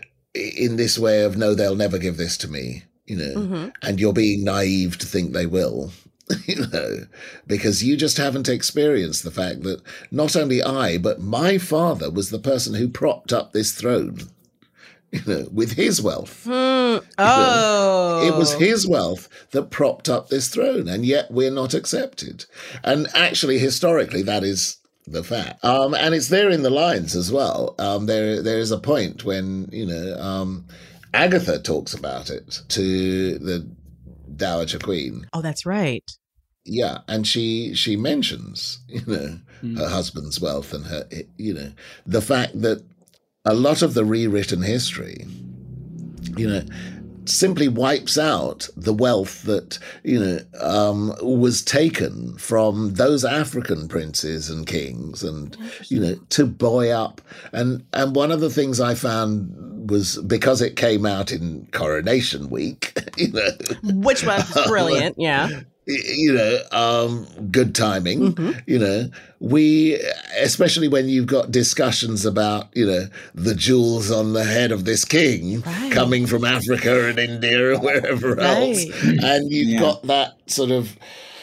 in this way of, no, they'll never give this to me. You know, mm-hmm. and you're being naive to think they will, you know, because you just haven't experienced the fact that not only I, but my father was the person who propped up this throne, you know, with his wealth. Mm. Oh. You know, it was his wealth that propped up this throne, and yet we're not accepted. And actually, historically, that is the fact. Um, and it's there in the lines as well. Um, there, there is a point when, you know, um, Agatha talks about it to the Dowager Queen. Oh, that's right. Yeah, and she she mentions, you know, mm. her husband's wealth and her, you know, the fact that a lot of the rewritten history, you know, simply wipes out the wealth that, you know, um, was taken from those African princes and kings and, you know, to buoy up. And, and one of the things I found was, because it came out in Coronation Week, you know. Which was brilliant, yeah. You know, um, good timing, mm-hmm. you know, we, especially when you've got discussions about, you know, the jewels on the head of this king right. coming from Africa and India or wherever right. else. And you've yeah. got that sort of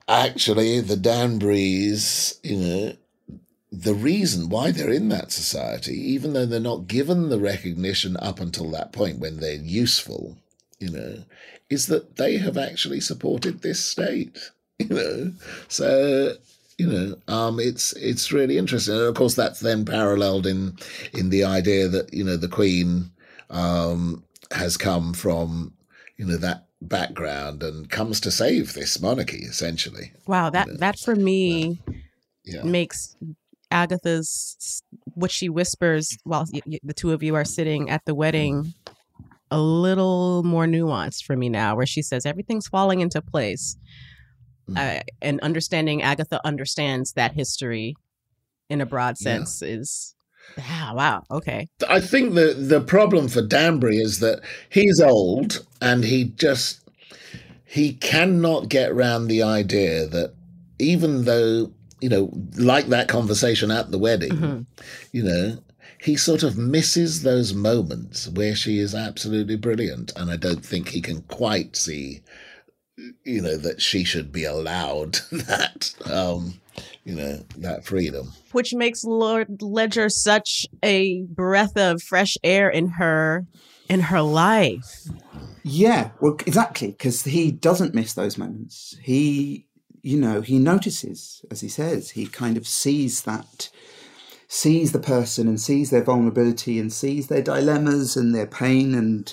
actually the Danburys, you know, the reason why they're in that society, even though they're not given the recognition up until that point when they're useful, you know, is that they have actually supported this state, you know. So, you know, um, it's it's really interesting. And of course, that's then paralleled in in the idea that, you know, the Queen um, has come from, you know, that background and comes to save this monarchy, essentially. Wow, that, you know. that for me yeah. makes Agatha's, what she whispers while y- y- the two of you are sitting at the wedding, a little more nuanced for me now, where she says everything's falling into place. Mm. Uh, and understanding Agatha understands that history in a broad sense yeah. is, ah, wow, okay. I think the, the problem for Danbury is that he's old and he just, he cannot get around the idea that even though, you know, like that conversation at the wedding, mm-hmm. you know, he sort of misses those moments where she is absolutely brilliant. And I don't think he can quite see, you know, that she should be allowed that, um, you know, that freedom. Which makes Lord Ledger such a breath of fresh air in her, in her life. Yeah, well, exactly, because he doesn't miss those moments. He... You know, he notices, as he says, he kind of sees that, sees the person and sees their vulnerability and sees their dilemmas and their pain, and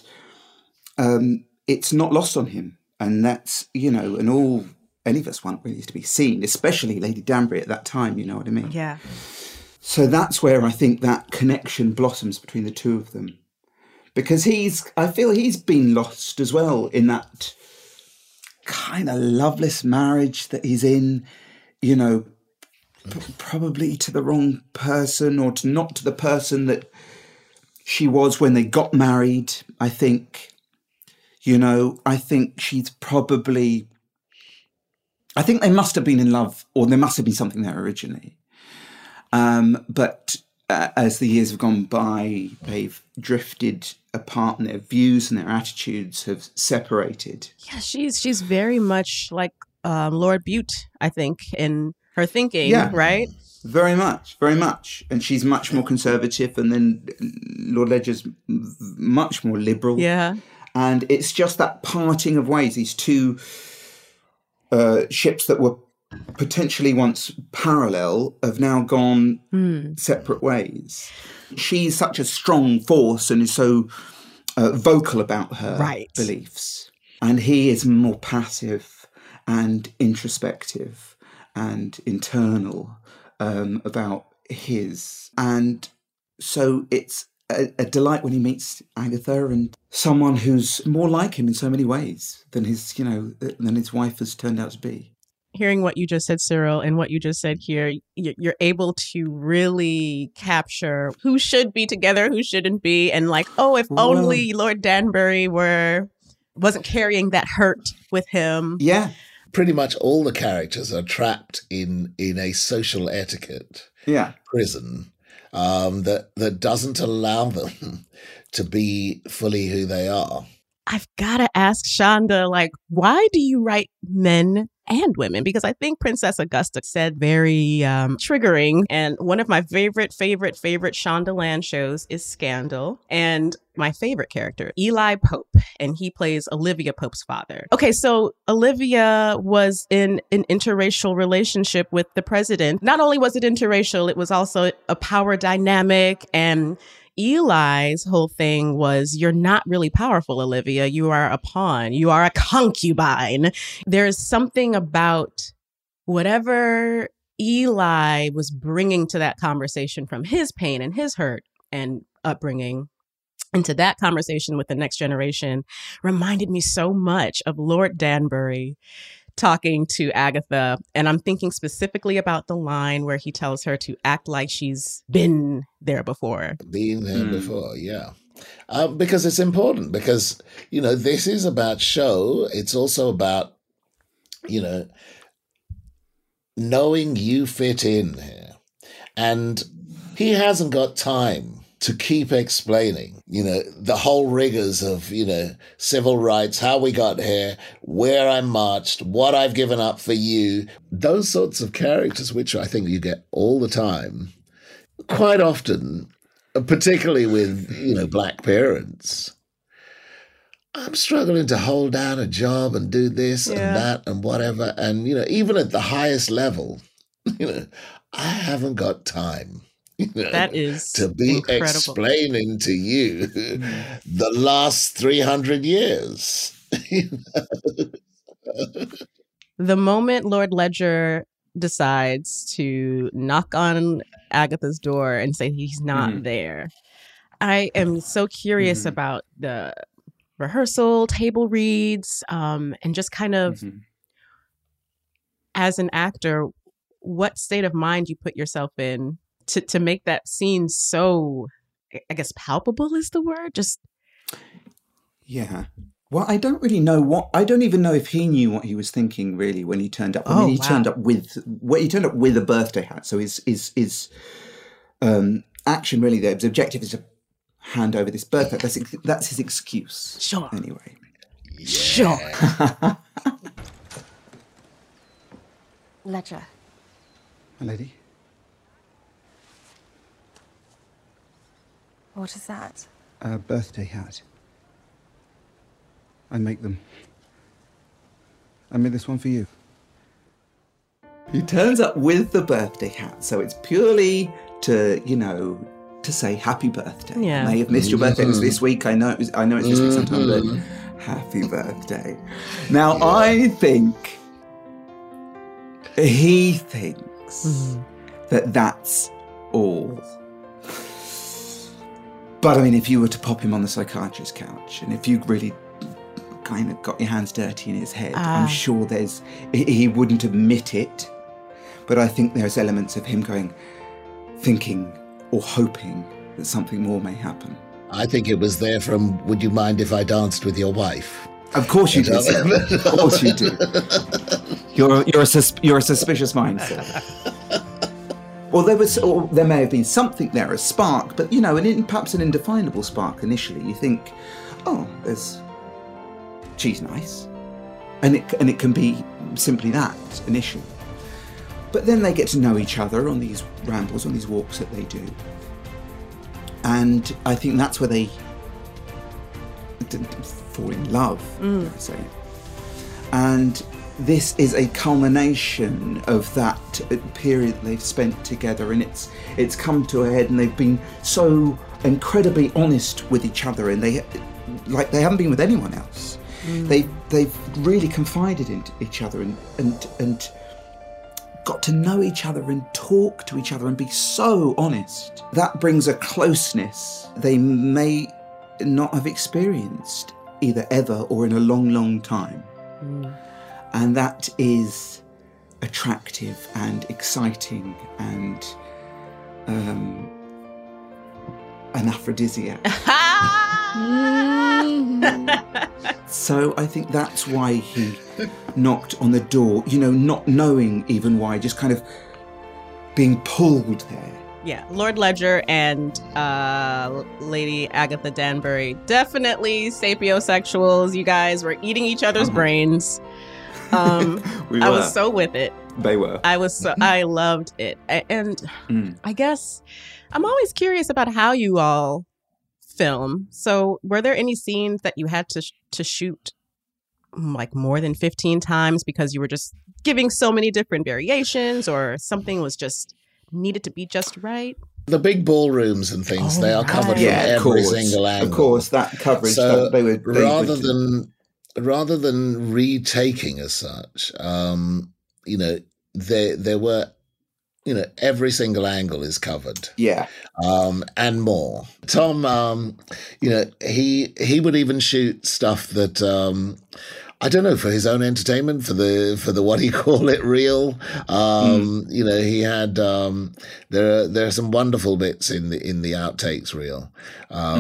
um, it's not lost on him. And that's, you know, and all, any of us want really to be seen, especially Lady Danbury at that time, you know what I mean? Yeah. So that's where I think that connection blossoms between the two of them. Because he's, I feel he's been lost as well in that kind of loveless marriage that he's in, you know, p- probably to the wrong person or to not to the person that she was when they got married. I think, you know, I think she's probably, I think they must have been in love, or there must have been something there originally. Um, but uh, as the years have gone by, they've drifted apart and their views and their attitudes have separated. Yeah, she's she's very much like um, Lord Bute, I think, in her thinking, yeah, right? Very much, very much. And she's much more conservative, and then Lord Ledger's much more liberal. Yeah. And it's just that parting of ways, these two uh, ships that were potentially once parallel have now gone mm. separate ways. She's such a strong force and is so uh, vocal about her right. beliefs. And he is more passive and introspective and internal um, about his. And so it's a, a delight when he meets Agatha, and someone who's more like him in so many ways than his, you know, than his wife has turned out to be. Hearing what you just said, Cyril, and what you just said here, you're able to really capture who should be together, who shouldn't be. And like, oh, if well, only Lord Danbury were, wasn't carrying that hurt with him. Yeah. Pretty much all the characters are trapped in, in a social etiquette yeah. prison um, that, that doesn't allow them to be fully who they are. I've got to ask Shonda, like, why do you write men and women? Because I think Princess Augusta said very um, triggering. And one of my favorite, favorite, favorite Shondaland shows is Scandal. And my favorite character, Eli Pope, and he plays Olivia Pope's father. Okay, so Olivia was in an interracial relationship with the president. Not only was it interracial, it was also a power dynamic, and Eli's whole thing was, you're not really powerful, Olivia. You are a pawn. You are a concubine. There's something about whatever Eli was bringing to that conversation from his pain and his hurt and upbringing into that conversation with the next generation reminded me so much of Lord Danbury talking to Agatha. And I'm thinking specifically about the line where he tells her to act like she's been there before. Been there mm. before, yeah. Uh, because it's important, because, you know, this is about show. It's also about, you know, knowing you fit in here. And he hasn't got time to keep explaining, you know, the whole rigors of, you know, civil rights, how we got here, where I marched, what I've given up for you, those sorts of characters, which I think you get all the time, quite often, particularly with, you know, black parents. I'm struggling to hold down a job and do this Yeah. and that and whatever. And, you know, even at the highest level, you know, I haven't got time. You know, That is to be incredible. explaining to you the last three hundred years. You know? The moment Lord Ledger decides to knock on Agatha's door and say he's not Mhm. there, I am so curious Mhm. about the rehearsal, table reads, um, and just kind of Mhm. as an actor, what state of mind you put yourself in to, to make that scene so, I guess, palpable is the word. Just Yeah. Well, I don't really know what. I don't even know if he knew what he was thinking really when he turned up. I mean, Oh, he wow. turned up with well, he turned up with a birthday hat. So his his his um, action really, the his objective is to hand over this birthday. That's ex- that's his excuse. Sure. Anyway. Sure. Ledger. My lady. What is that? A birthday hat. I make them. I made this one for you. He turns up with the birthday hat, so it's purely to, you know, to say happy birthday. Yeah. I may have missed your birthday. It was this week. I know it was, I know it's this week sometime, but Mhm. happy birthday. Now I think he thinks that that's all. But I mean, if you were to pop him on the psychiatrist's couch, and if you really kind of got your hands dirty in his head, Ah. I'm sure there's he, he wouldn't admit it. But I think there's elements of him going, thinking or hoping that something more may happen. I think it was there from, would you mind if I danced with your wife? Of course you do. Sir. Of course you do. You're you're a sus- you're a suspicious mind, sir. Well, there was, or there may have been something there, a spark, but you know, an in, perhaps an indefinable spark. Initially, you think, oh, there's, she's nice, and it and it can be simply that initially. But then they get to know each other on these rambles, on these walks that they do, and I think that's where they d- d- fall in love. Mm. I say, and this is a culmination of that period they've spent together, and it's it's come to a head, and they've been so incredibly honest with each other, and they like they haven't been with anyone else. Mm. They they've really confided in each other and and and got to know each other and talk to each other and be so honest. That brings a closeness they may not have experienced either ever or in a long, long time. Mm. And that is attractive and exciting and um, an aphrodisiac. So I think that's why he knocked on the door, you know, not knowing even why, just kind of being pulled there. Yeah, Lord Ledger and uh, Lady Agatha Danbury, definitely sapiosexuals. You guys were eating each other's Uh-huh. brains. Um, We I were. was so with it. They were. I was so, I loved it. A- And Mm. I guess I'm always curious about how you all film. So were there any scenes that you had to sh- to shoot mm, like more than fifteen times because you were just giving so many different variations, or something was just needed to be just right? The big ballrooms and things, they are covered from Yeah, of every course. single angle. Of course, that coverage, So that they were- they rather would- than rather than retaking as such, um, you know, there there were, you know, every single angle is covered. Yeah. Um, and more. Tom, um, you know, he he would even shoot stuff that um, I don't know, for his own entertainment, for the for the what do you call it, reel. Um, You know, he had um, there are there are some wonderful bits in the in the outtakes reel. Um,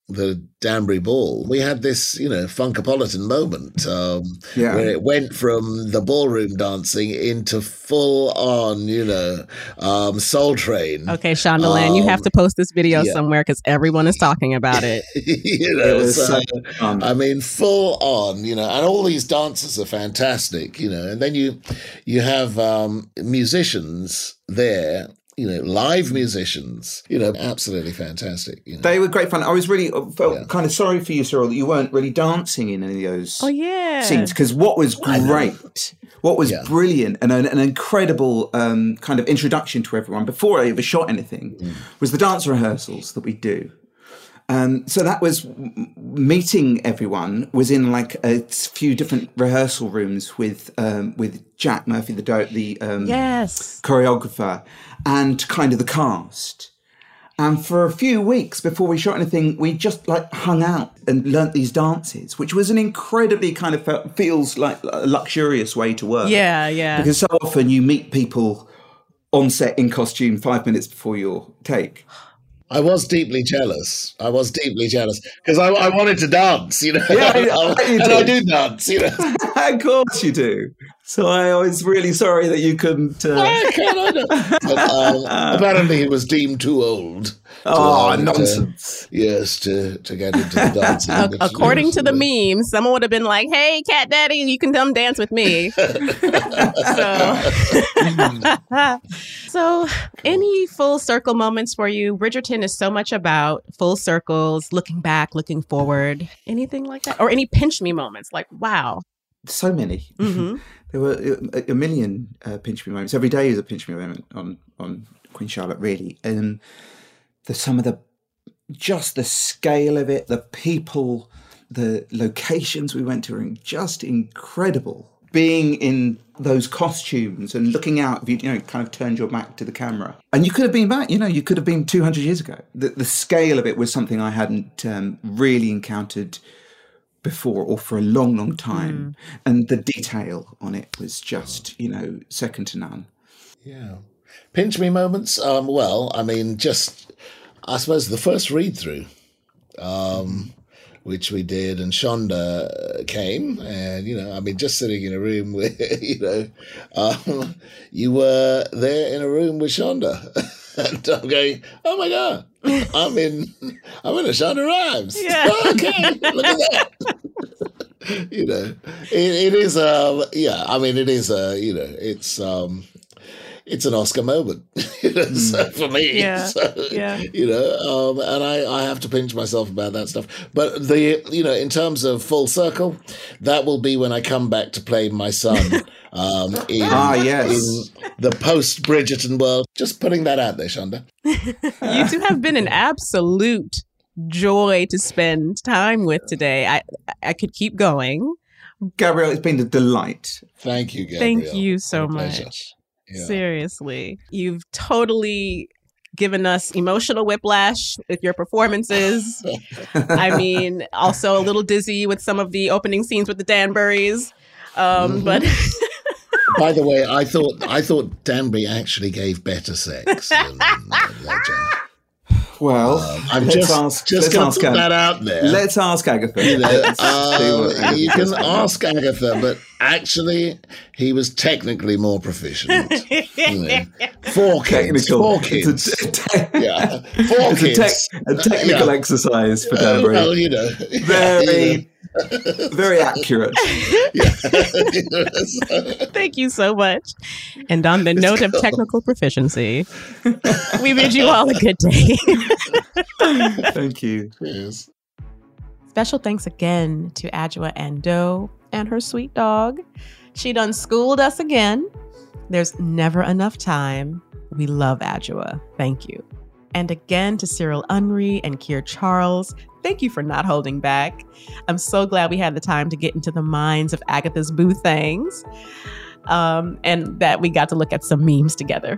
the Danbury Ball, we had this, you know, funkapolitan moment um, yeah. where it went from the ballroom dancing into full on, you know, um, Soul Train. Okay, Shondaland, um, you have to post this video yeah. somewhere because everyone is talking about it. you know, it so, so I mean, full on, you know, and all these dancers are fantastic, you know, and then you you have um, musicians there. You know, live musicians, you know, absolutely fantastic. You know. They were great fun. I was really felt yeah. kind of sorry for you, Cyril, that you weren't really dancing in any of those oh, yeah. scenes. Because what was great, what was yeah. brilliant and an, an incredible um, kind of introduction to everyone before I ever shot anything mm. was the dance rehearsals that we do. Um, so that was meeting everyone was in like a few different rehearsal rooms with um, with Jack Murphy, the the um, yes. choreographer, and kind of the cast. And for a few weeks before we shot anything, we just like hung out and learnt these dances, which was an incredibly kind of felt, feels like a luxurious way to work. Yeah, yeah. Because so often you meet people on set in costume five minutes before your take. I was deeply jealous. I was deeply jealous because I, I wanted to dance, you know. Yeah, I, I, and I do dance, you know. Of course you do. So I was really sorry that you couldn't. Uh... I can't, I know. But, um, apparently, he was deemed too old. To, oh, um, nonsense! To, yes, to, to get into the dancing. According to the memes, someone would have been like, "Hey, Cat Daddy, you can come dance with me." so, so any full circle moments for you? Bridgerton is so much about full circles, looking back, looking forward. Anything like that, or any pinch me moments? Like, wow. So many. Mm-hmm. There were a, a million uh, pinch me moments. Every day is a pinch me moment on, on Queen Charlotte, really. And the some of the just the scale of it, the people, the locations we went to are just incredible. Being in those costumes and looking out, you know, kind of turned your back to the camera, and you could have been back. You know, you could have been two hundred years ago. The, the scale of it was something I hadn't um, really encountered before or for a long, long time. Mm. And the detail on it was just, you know, second to none. Yeah. Pinch me moments? Um, well, I mean, just, I suppose the first read through, um, which we did, and Shonda came, and, you know, I mean, just sitting in a room with, you know, um, you were there in a room with Shonda. And I'm going, oh my God, I'm in, I'm in a Shonda Rhimes. Yeah. Okay, look at that. You know, it, it is, um, yeah, I mean, it is, uh, you know, it's, um, it's an Oscar moment, you know, mm. so for me. Yeah. So, yeah. You know, um, and I, I have to pinch myself about that stuff. But the, you know, in terms of full circle, that will be when I come back to play my son. Um, in, ah, yes. in the post-Bridgerton world. Just putting that out there, Shonda. You two have been an absolute joy to spend time with today. I I could keep going. Gabrielle, it's been a delight. Thank you, Gabrielle. Thank you so much. Yeah. Seriously. You've totally given us emotional whiplash with your performances. I mean, also a little dizzy with some of the opening scenes with the Danburys. Um, mm-hmm. But... By the way, I thought I thought Danbury actually gave better sex than Legend. Well, um, I'm just ask, just going to put that out there. Let's ask Agatha. You, know, um, you can ask Agatha, but actually, he was technically more proficient. You know. Four kids. Technical. Four kids. It's a te- yeah, four it's kids. A, te- a technical yeah. exercise for Danbury. Uh, well, you know, very. You know. Very accurate. Thank you so much. And on the note of technical proficiency, we bid you all a good day. Thank you. Cheers. Special thanks again to Adjoa Andoh and her sweet dog. She done schooled us again. There's never enough time. We love Adjoa. Thank you. And again to Cyril Unry and Keir Charles. Thank you for not holding back. I'm so glad we had the time to get into the minds of Agatha's boo things, um, and that we got to look at some memes together.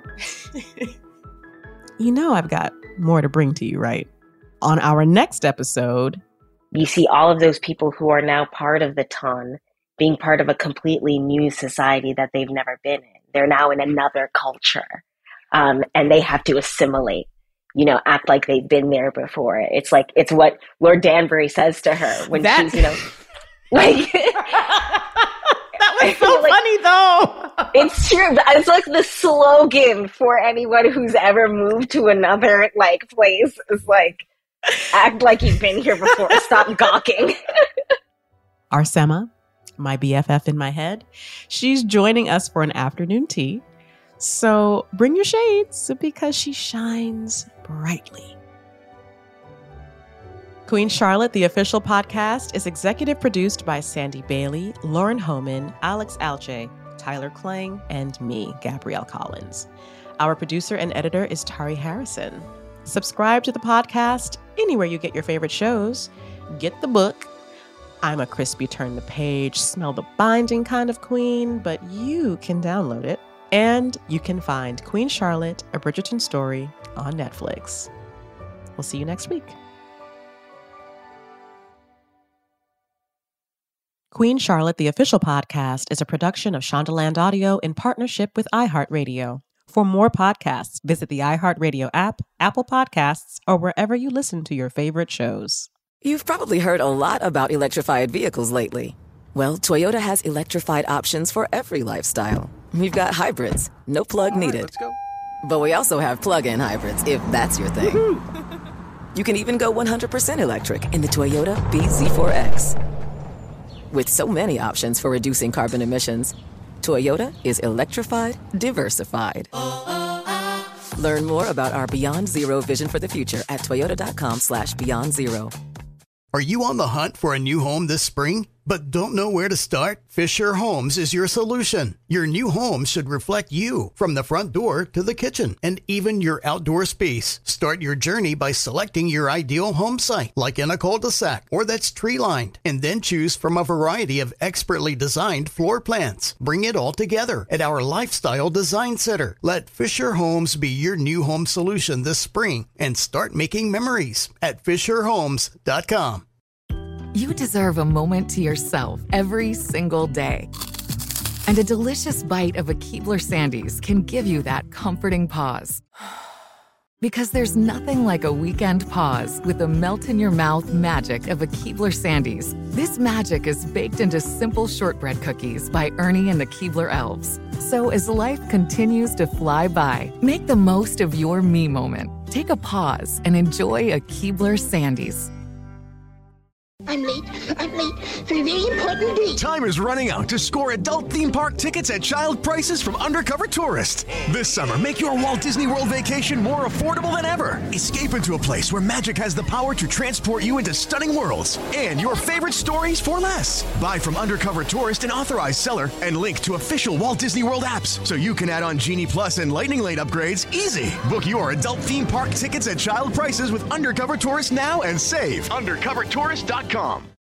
You know, I've got more to bring to you, right? On our next episode, you see all of those people who are now part of the Ton being part of a completely new society that they've never been in. They're now in another culture, um, and they have to assimilate. you know, act like they've been there before. It's like, it's what Lord Danbury says to her when That- she's, you know, like... That was so like, funny, though. It's true. It's like the slogan for anyone who's ever moved to another like place is like, act like you've been here before. Stop gawking. Arsema, my B F F in my head, she's joining us for an afternoon tea. So bring your shades because she shines brightly. Queen Charlotte, the official podcast, is executive produced by Sandy Bailey, Lauren Homan, Alex Alche, Tyler Klang, and me, Gabrielle Collins. Our producer and editor is Tari Harrison. Subscribe to the podcast anywhere you get your favorite shows. Get the book. I'm a crispy turn the page, smell the binding kind of queen, but you can download it. And you can find Queen Charlotte, A Bridgerton Story on Netflix. We'll see you next week. Queen Charlotte, the official podcast, is a production of Shondaland Audio in partnership with iHeartRadio. For more podcasts, visit the iHeartRadio app, Apple Podcasts, or wherever you listen to your favorite shows. You've probably heard a lot about electrified vehicles lately. Well, Toyota has electrified options for every lifestyle. We've got hybrids, no plug All right, needed. let's go. But we also have plug-in hybrids, if that's your thing. You can even go one hundred percent electric in the Toyota B Z four X. With so many options for reducing carbon emissions, Toyota is electrified, diversified. Learn more about our Beyond Zero vision for the future at toyota.com slash beyond zero. Are you on the hunt for a new home this spring, but don't know where to start? Fisher Homes is your solution. Your new home should reflect you, from the front door to the kitchen, and even your outdoor space. Start your journey by selecting your ideal home site, like in a cul-de-sac or that's tree-lined, and then choose from a variety of expertly designed floor plans. Bring it all together at our Lifestyle Design Center. Let Fisher Homes be your new home solution this spring and start making memories at fisher homes dot com. You deserve a moment to yourself every single day. And a delicious bite of a Keebler Sandies can give you that comforting pause. Because there's nothing like a weekend pause with the melt-in-your-mouth magic of a Keebler Sandies. This magic is baked into simple shortbread cookies by Ernie and the Keebler Elves. So as life continues to fly by, make the most of your me moment. Take a pause and enjoy a Keebler Sandies. I'm late. I'm late for a very important date. Time is running out to score adult theme park tickets at child prices from Undercover Tourist. This summer, make your Walt Disney World vacation more affordable than ever. Escape into a place where magic has the power to transport you into stunning worlds and your favorite stories for less. Buy from Undercover Tourist, an authorized seller, and link to official Walt Disney World apps so you can add on Genie Plus and Lightning Lane upgrades easy. Book your adult theme park tickets at child prices with Undercover Tourist now and save. undercover tourist dot com.